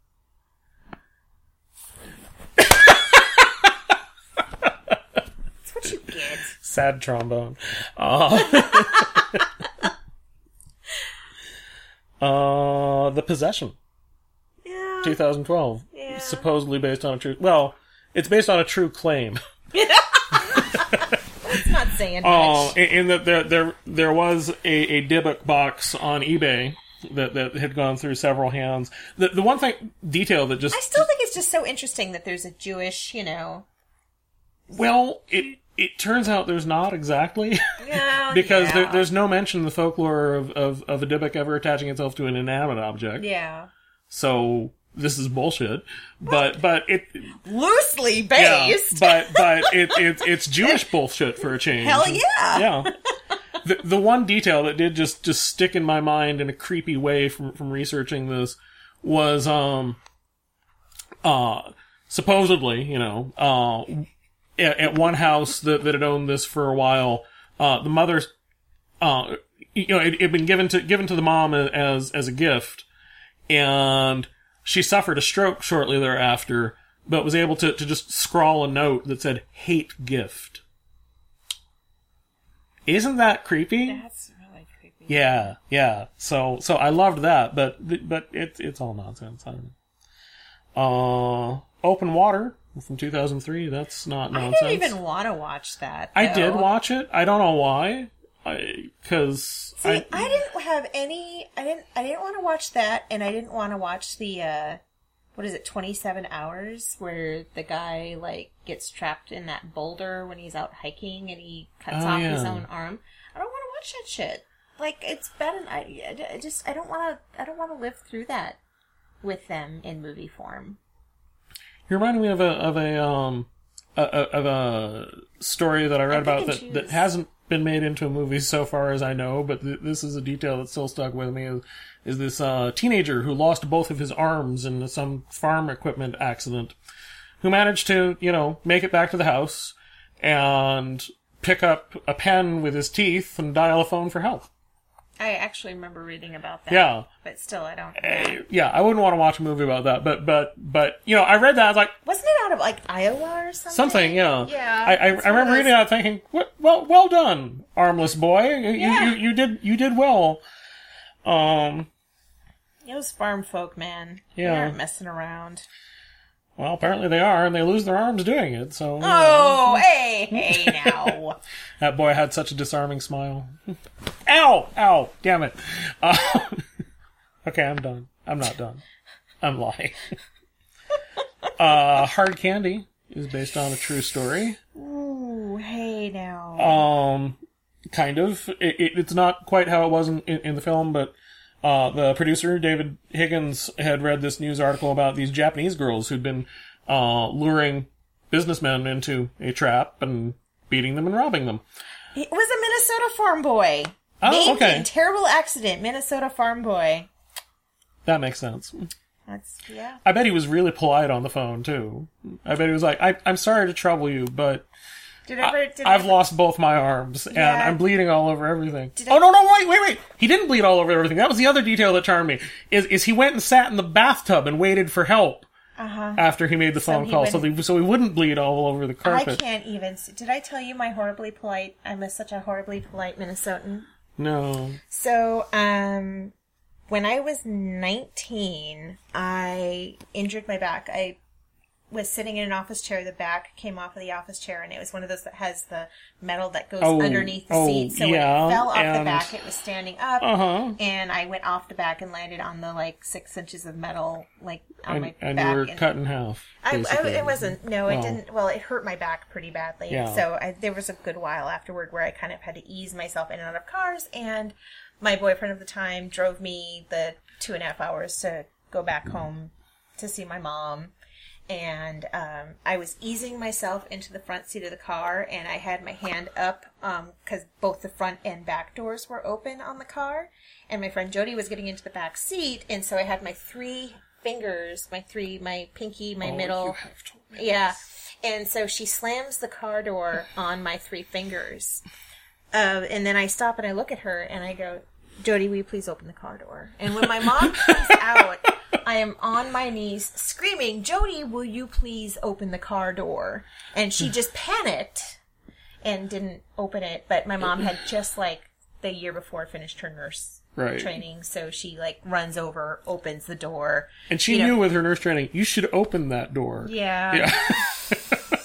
That's what you get. Sad trombone. Uh, uh, The Possession, Yeah. twenty twelve, Yeah. supposedly based on a true. Well, it's based on a true claim. That's not saying Oh, much. in, in that there there there was a, a Dybbuk box on eBay that, that had gone through several hands. The the one thing detail that just I still think it's just so interesting that there's a Jewish, you know. well it it turns out there's not exactly Yeah. because yeah. there, there's no mention in the folklore of, of, of a Dybbuk ever attaching itself to an inanimate object. Yeah. so this is bullshit. But but it Loosely yeah, based. but but it, it it's Jewish bullshit for a change. Hell yeah. Yeah. The the one detail that did just, just stick in my mind in a creepy way from from researching this was um uh supposedly, you know, uh at, at one house that, that had owned this for a while, uh the mother uh you know, it had been given to given to the mom as as a gift, and she suffered a stroke shortly thereafter, but was able to, to just scrawl a note that said "hate gift." Isn't that creepy? That's really creepy. Yeah, yeah. So, so I loved that, but but it's it's all nonsense. I don't know. Uh, Open Water from two thousand three. That's not nonsense. I didn't even want to watch that. I though. did watch it. I don't know why. Because See, I, I, I didn't have any. I didn't. I didn't want to watch that, and I didn't want to watch the. Uh, what is it? Twenty-seven hours, where the guy like gets trapped in that boulder when he's out hiking, and he cuts Oh, off his yeah. own arm. I don't want to watch that shit. Like it's bad, and I, I just I don't want to. I don't want to live through that with them in movie form. You reminded me of a of a um a, a, of a story that I read I about pick that, and that choose. hasn't been made into a movie so far as I know, but th- this is a detail that still stuck with me. Is, is this uh, teenager who lost both of his arms in some farm equipment accident, who managed to you know make it back to the house and pick up a pen with his teeth and dial a phone for help. I actually remember reading about that. Yeah. But still, I don't. Uh, yeah, I wouldn't want to watch a movie about that, but but but you know, I read that I was like. Wasn't it out of like Iowa or something? Something, yeah. Yeah. I, I, it's I one of remember those- reading that thinking, "What- well, well done, armless boy. You, Yeah. you, you did, you did well. Um, Those farm folk, man. Yeah. They aren't messing around. well, apparently they are, and they lose their arms doing it. So you know, Oh, hey, hey now. that boy had such a disarming smile. Ow, ow, damn it. Uh, okay, I'm done. I'm not done. I'm lying. uh, Hard Candy is based on a true story. Ooh, hey now. Um, kind of. It, it, it's not quite how it was in, in, in the film, but uh, the producer, David Higgins, had read this news article about these Japanese girls who'd been uh, luring businessmen into a trap and beating them and robbing them. It was a Minnesota farm boy. Oh, Named okay. in terrible accident, Minnesota farm boy. That makes sense. That's, yeah. I bet he was really polite on the phone, too. I bet he was like, I, I'm sorry to trouble you, but Did I ever, did I've I, lost both my arms, and Yeah. I'm bleeding all over everything. Did oh, I- no, no, wait, wait, wait! He didn't bleed all over everything. That was the other detail that charmed me. Is, is he went and sat in the bathtub and waited for help Uh-huh. after he made the phone he call, so, wouldn't- they, so he wouldn't bleed all over the I carpet. can't even. s- Did I tell you my horribly polite? I'm a, such a horribly polite Minnesotan. No. So, um, when I was nineteen, I injured my back. I was sitting in an office chair. The back came off of the office chair, and it was one of those that has the metal that goes Oh, underneath the oh, seat. So yeah, when it fell off the and- back, it was standing up, Uh-huh. and I went off the back and landed on the like six inches of metal, like on And, my and back. you were and- cut in half. I, I, basically. it wasn't. No, it Oh. didn't. Well, it hurt my back pretty badly. Yeah. So I, there was a good while afterward where I kind of had to ease myself in and out of cars. And my boyfriend at the time drove me the two and a half hours to go back home to see my mom. And um, I was easing myself into the front seat of the car, and I had my hand up because both the front and back doors were open on the car. And my friend Jody was getting into the back seat, and so I had my three fingers, my three, my pinky, my Oh, middle. you have told me Yeah. this. And so she slams the car door on my three fingers. Uh, and then I stop and I look at her and I go, Jody, will you please open the car door? And when my mom comes out, I am on my knees screaming, Jody, will you please open the car door? And she just panicked and didn't open it. But my mom had just like the year before finished her nurse Right. training. So she like runs over, opens the door. And she you know. knew with her nurse training, you should open that door. Yeah. Yeah.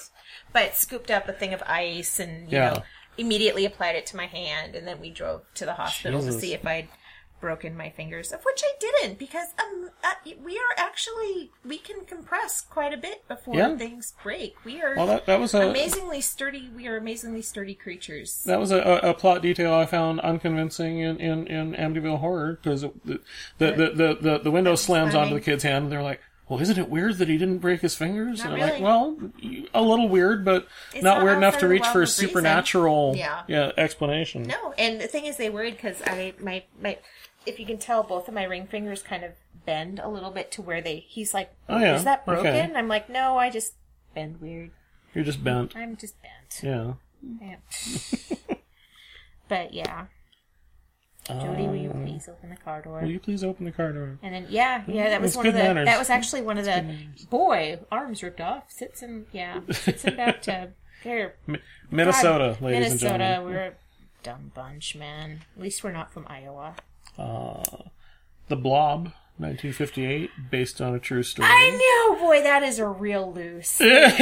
But scooped up a thing of ice and, you Yeah. know, immediately applied it to my hand. And then we drove to the hospital Jesus. to see if I'd broken my fingers, of which I didn't, because um, uh, we are actually, we can compress quite a bit before Yeah. things break. We are Well, that, that was a amazingly sturdy, we are amazingly sturdy creatures. that was a, a, a plot detail I found unconvincing in, in, in Amityville Horror, because the the, the, the, the the window slams funny. onto the kid's hand, and they're like, well, isn't it weird that he didn't break his fingers? Not and I'm really. like, well, a little weird, but It's not, not weird enough outside to of the reach for a realm of reason. supernatural Yeah. explanation. No, and the thing is, they worried because I my my. If you can tell, both of my ring fingers kind of bend a little bit to where they. He's like, Oh, yeah. "Is that broken?" Okay. I'm like, "No, I just bend weird. You're just bent. I'm just bent." Yeah. Yeah. But yeah, Jody, will you please open the car door? Will you please open the car door? And then yeah, yeah, that was It's one of good the. manners. That was actually one of the. Boy, arms ripped off. Sits in yeah, sits in bathtub. Here, Mi- Minnesota, God, ladies and Minnesota, gentlemen. we're a dumb bunch, man. At least we're not from Iowa. Uh, The Blob, nineteen fifty-eight, based on a true story. I know, boy, that is a real loose.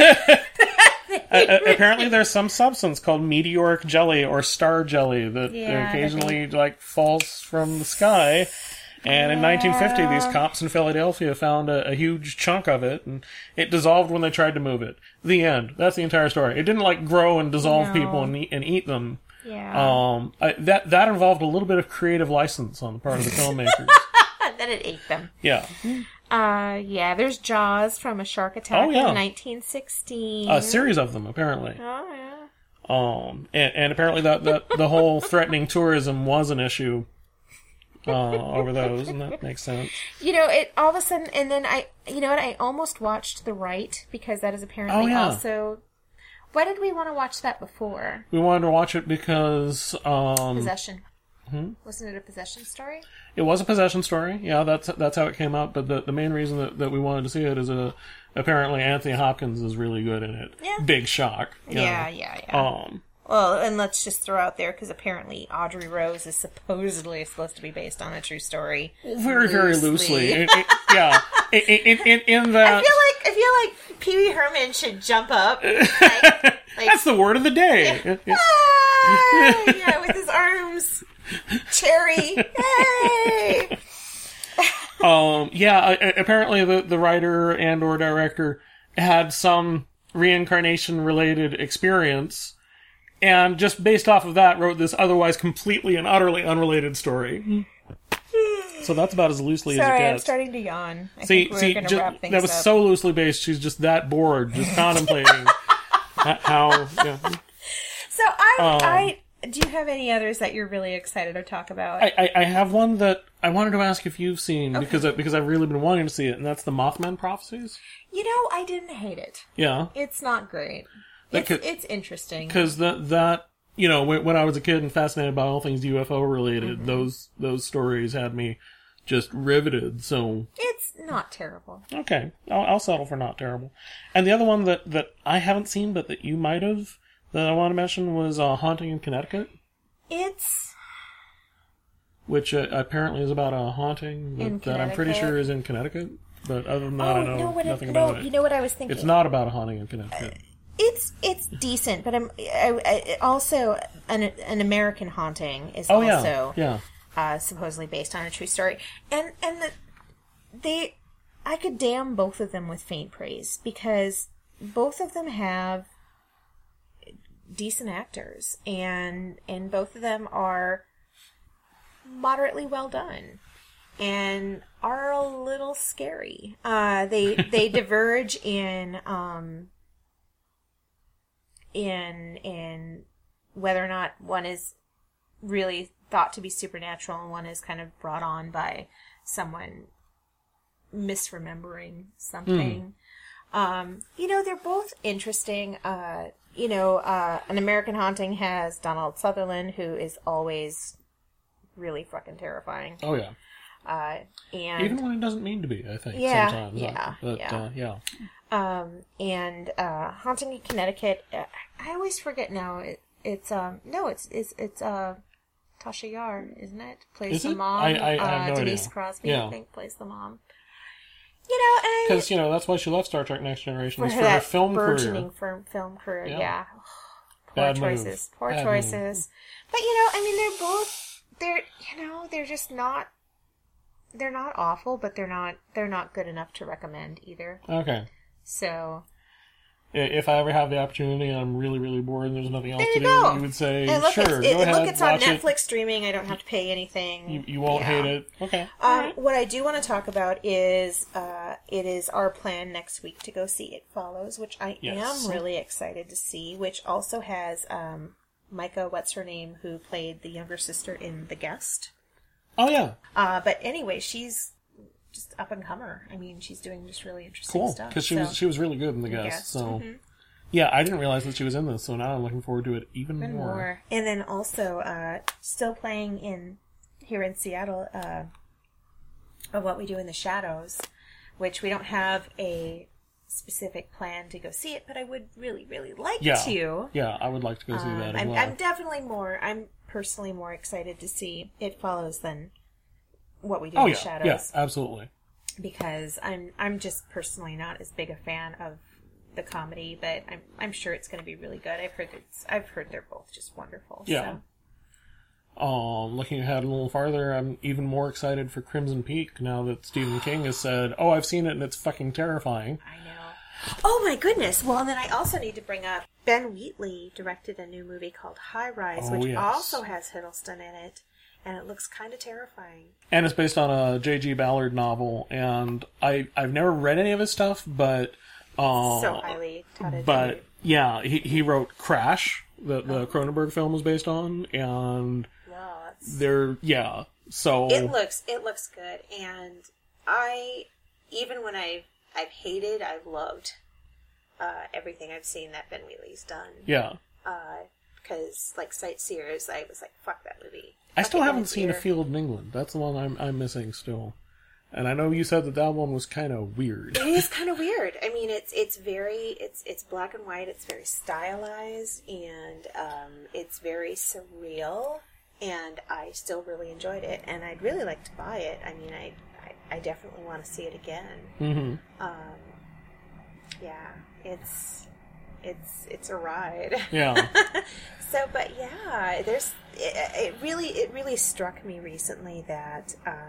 A- apparently there's some substance called meteoric jelly or star jelly that Yeah, occasionally like falls from the sky. And in nineteen fifty, these cops in Philadelphia found a, a huge chunk of it, and it dissolved when they tried to move it. The end. That's the entire story. It didn't like grow and dissolve No. people and eat, and eat them. Yeah. Um, I, that that involved a little bit of creative license on the part of the filmmakers. Then it ate them. Yeah, Uh, yeah, there's Jaws from a shark attack Oh, yeah. in nineteen sixteen. a series of them apparently. Oh, yeah. Um, and, and apparently that, that the whole threatening tourism was an issue uh, over those, and that makes sense. You know, it all of a sudden, and then I, you know what, I almost watched The Right, because that is apparently Oh, yeah. also... Why did we want to watch that before? We wanted to watch it because um, Possession. Hmm? Wasn't it a possession story? it was a possession story. Yeah, that's that's how it came up. But the, the main reason that, that we wanted to see it is uh, apparently Anthony Hopkins is really good in it. Yeah. Big shock. you Yeah, know. yeah, yeah. Um, Well, and let's just throw out there, because apparently Audrey Rose is supposedly supposed to be based on a true story. very, very loosely. It- it- yeah. In, in, in, in I that... feel like I feel like Pee Wee Herman should jump up. Like, like, That's the word of the day. It- it- ah, yeah, with his arms, cherry. Hey. Um, yeah, I- I- apparently the, the writer and or director had some reincarnation-related experience, and just based off of that wrote this otherwise completely and utterly unrelated story. So that's about as loosely Sorry, as it I'm gets. starting to yawn. I see, think we're see, going to just, wrap things that was up. so loosely based, she's just that bored, just contemplating h- how... Yeah. So I, Um, I, do you have any others that you're really excited to talk about? I, I, I have one that I wanted to ask if you've seen, because I, because I've really been wanting to see it, and that's the Mothman Prophecies. you know, I didn't hate it. Yeah. It's not great. That It's, could- it's interesting. Because that, that, you know, when, when I was a kid and fascinated by all things U F O related, Mm-hmm. those those stories had me just riveted. So, It's not terrible. okay, I'll, I'll settle for not terrible. And the other one that, that I haven't seen, but that you might have, that I want to mention was uh, Haunting in Connecticut, It's which uh, apparently is about a haunting In that, that I'm pretty Connecticut? sure is in Connecticut. But other than that, oh I know no, what nothing I, no, about it. you know what I was thinking. It's not about a haunting in Connecticut. It's it's decent, but I'm I, I, also an an American Haunting is oh, yeah. also Yeah. Uh, supposedly based on a true story, and and the, they I could damn both of them with faint praise, because both of them have decent actors, and and both of them are moderately well done and are a little scary. Uh, they they diverge in um in in whether or not one is really thought to be supernatural and one is kind of brought on by someone misremembering something. Mm. Um, you know, they're both interesting. Uh, you know, uh, An American Haunting has Donald Sutherland, who is always really fucking terrifying. Oh, yeah. Uh, and Even when it doesn't mean to be, I think, Yeah, sometimes. yeah, But, yeah. Uh, yeah. Um, and, uh, Haunting in Connecticut, uh, I always forget now, it, it's, um, no, it's, it's, it's, uh, Tasha Yar, isn't it? Plays Is the it? mom. I- I- I uh, have no Denise idea. Crosby, Yeah. I think, plays the mom. You know, and I, Because, you know, that's why she left Star Trek Next Generation, for was her, for her that film burgeoning career. film, film career, Yeah. yeah. Poor Bad move. choices. Poor Bad choices. But, you know, I mean, they're both, they're you know they're just not they're not awful, but they're not they're not good enough to recommend either. Okay. So I- If I ever have the opportunity and I'm really, really bored and there's nothing else there to you go. do, you would say, And look, sure, it's, go it, ahead, look, it's on watch it. Netflix streaming. I don't have to pay anything. You, you won't Yeah. hate it. Okay. Um, what I do want to talk about is uh, it is our plan next week to go see It Follows, which I Yes. am really excited to see, which also has um, Micah, what's her name, who played the younger sister in The Guest. Oh, yeah. Uh, but anyway, she's just up and comer. I mean, she's doing just really interesting Cool. stuff. Because she so- was she was really good in The Guest. Guest, So, mhm. yeah, I didn't realize that she was in this, so now I'm looking forward to it even Even more. more. And then also, uh, still playing in here in Seattle, uh, of What We Do in the Shadows, which we don't have a specific plan to go see it, but I would really, really like Yeah. to. Yeah, I would like to go see Um, that as I'm, well. I'm definitely more, I'm personally more excited to see It Follows than What We Do oh, in yeah. the Shadows. Yeah, absolutely. Because I'm, I'm just personally not as big a fan of the comedy, but I'm, I'm sure it's going to be really good. I've heard it's, I've heard they're both just wonderful. Yeah. So. Um, looking ahead a little farther, I'm even more excited for Crimson Peak now that Stephen King has said, oh, I've seen it and it's fucking terrifying. I know. Oh my goodness! Well, and then I also need to bring up Ben Wheatley directed a new movie called High Rise, Oh, which yes. also has Hiddleston in it, and it looks kind of terrifying. And it's based on a J G Ballard novel, and I, I've never read any of his stuff, but... Uh, so highly touted. But, yeah, he, he wrote Crash, that the Cronenberg film was based on, and Wow, that's... they're... Yeah, so... It looks it looks good, and I even when I I've hated, I've loved uh, everything I've seen that Ben Wheatley's done. Yeah. Because like Sightseers, I was like, fuck that movie. I Fuck still it, haven't it's seen A here. Field in England. That's the one I'm I'm missing still. And I know you said that that one was kind of weird. It is kind of weird. I mean, it's it's very it's it's black and white. It's very stylized, and um, it's very surreal. And I still really enjoyed it, and I'd really like to buy it. I mean, I I, I definitely want to see it again. Mm-hmm. Um, yeah, it's it's it's a ride. Yeah. So, but yeah, there's it, it really it really struck me recently that um,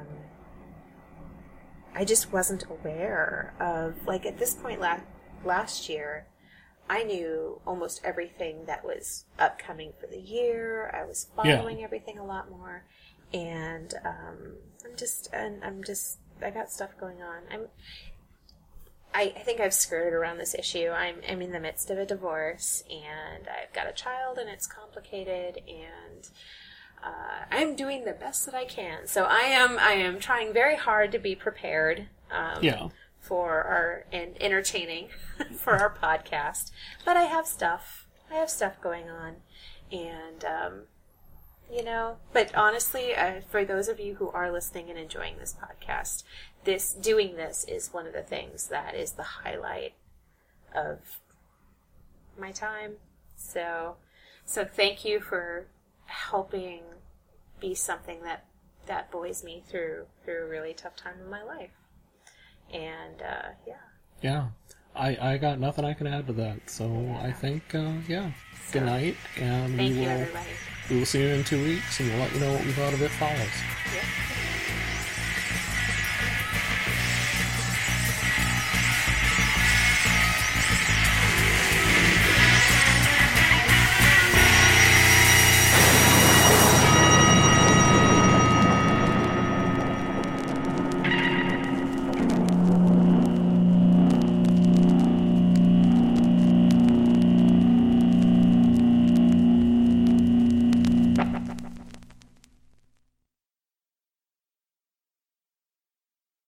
I just wasn't aware of, like, at this point la- last year, I knew almost everything that was upcoming for the year. I was following Yeah. everything a lot more, and um, I'm just and I'm just I got stuff going on. I'm I, I think I've skirted around this issue. I'm I'm in the midst of a divorce, and I've got a child, and it's complicated, and uh, I'm doing the best that I can. So I am I am trying very hard to be prepared. Um, Yeah. For our and entertaining for our podcast, but I have stuff. I have stuff going on, and um, you know. But honestly, uh, for those of you who are listening and enjoying this podcast, this doing this is one of the things that is the highlight of my time. So, so thank you for helping be something that that buoys me through through a really tough time in my life. And, uh, yeah. Yeah. I, I got nothing I can add to that. So Yeah. I think, uh, yeah. Good night. And Thank we you, will, everybody. we will see you in two weeks, and we'll let you know what we thought of It Follows. Yep.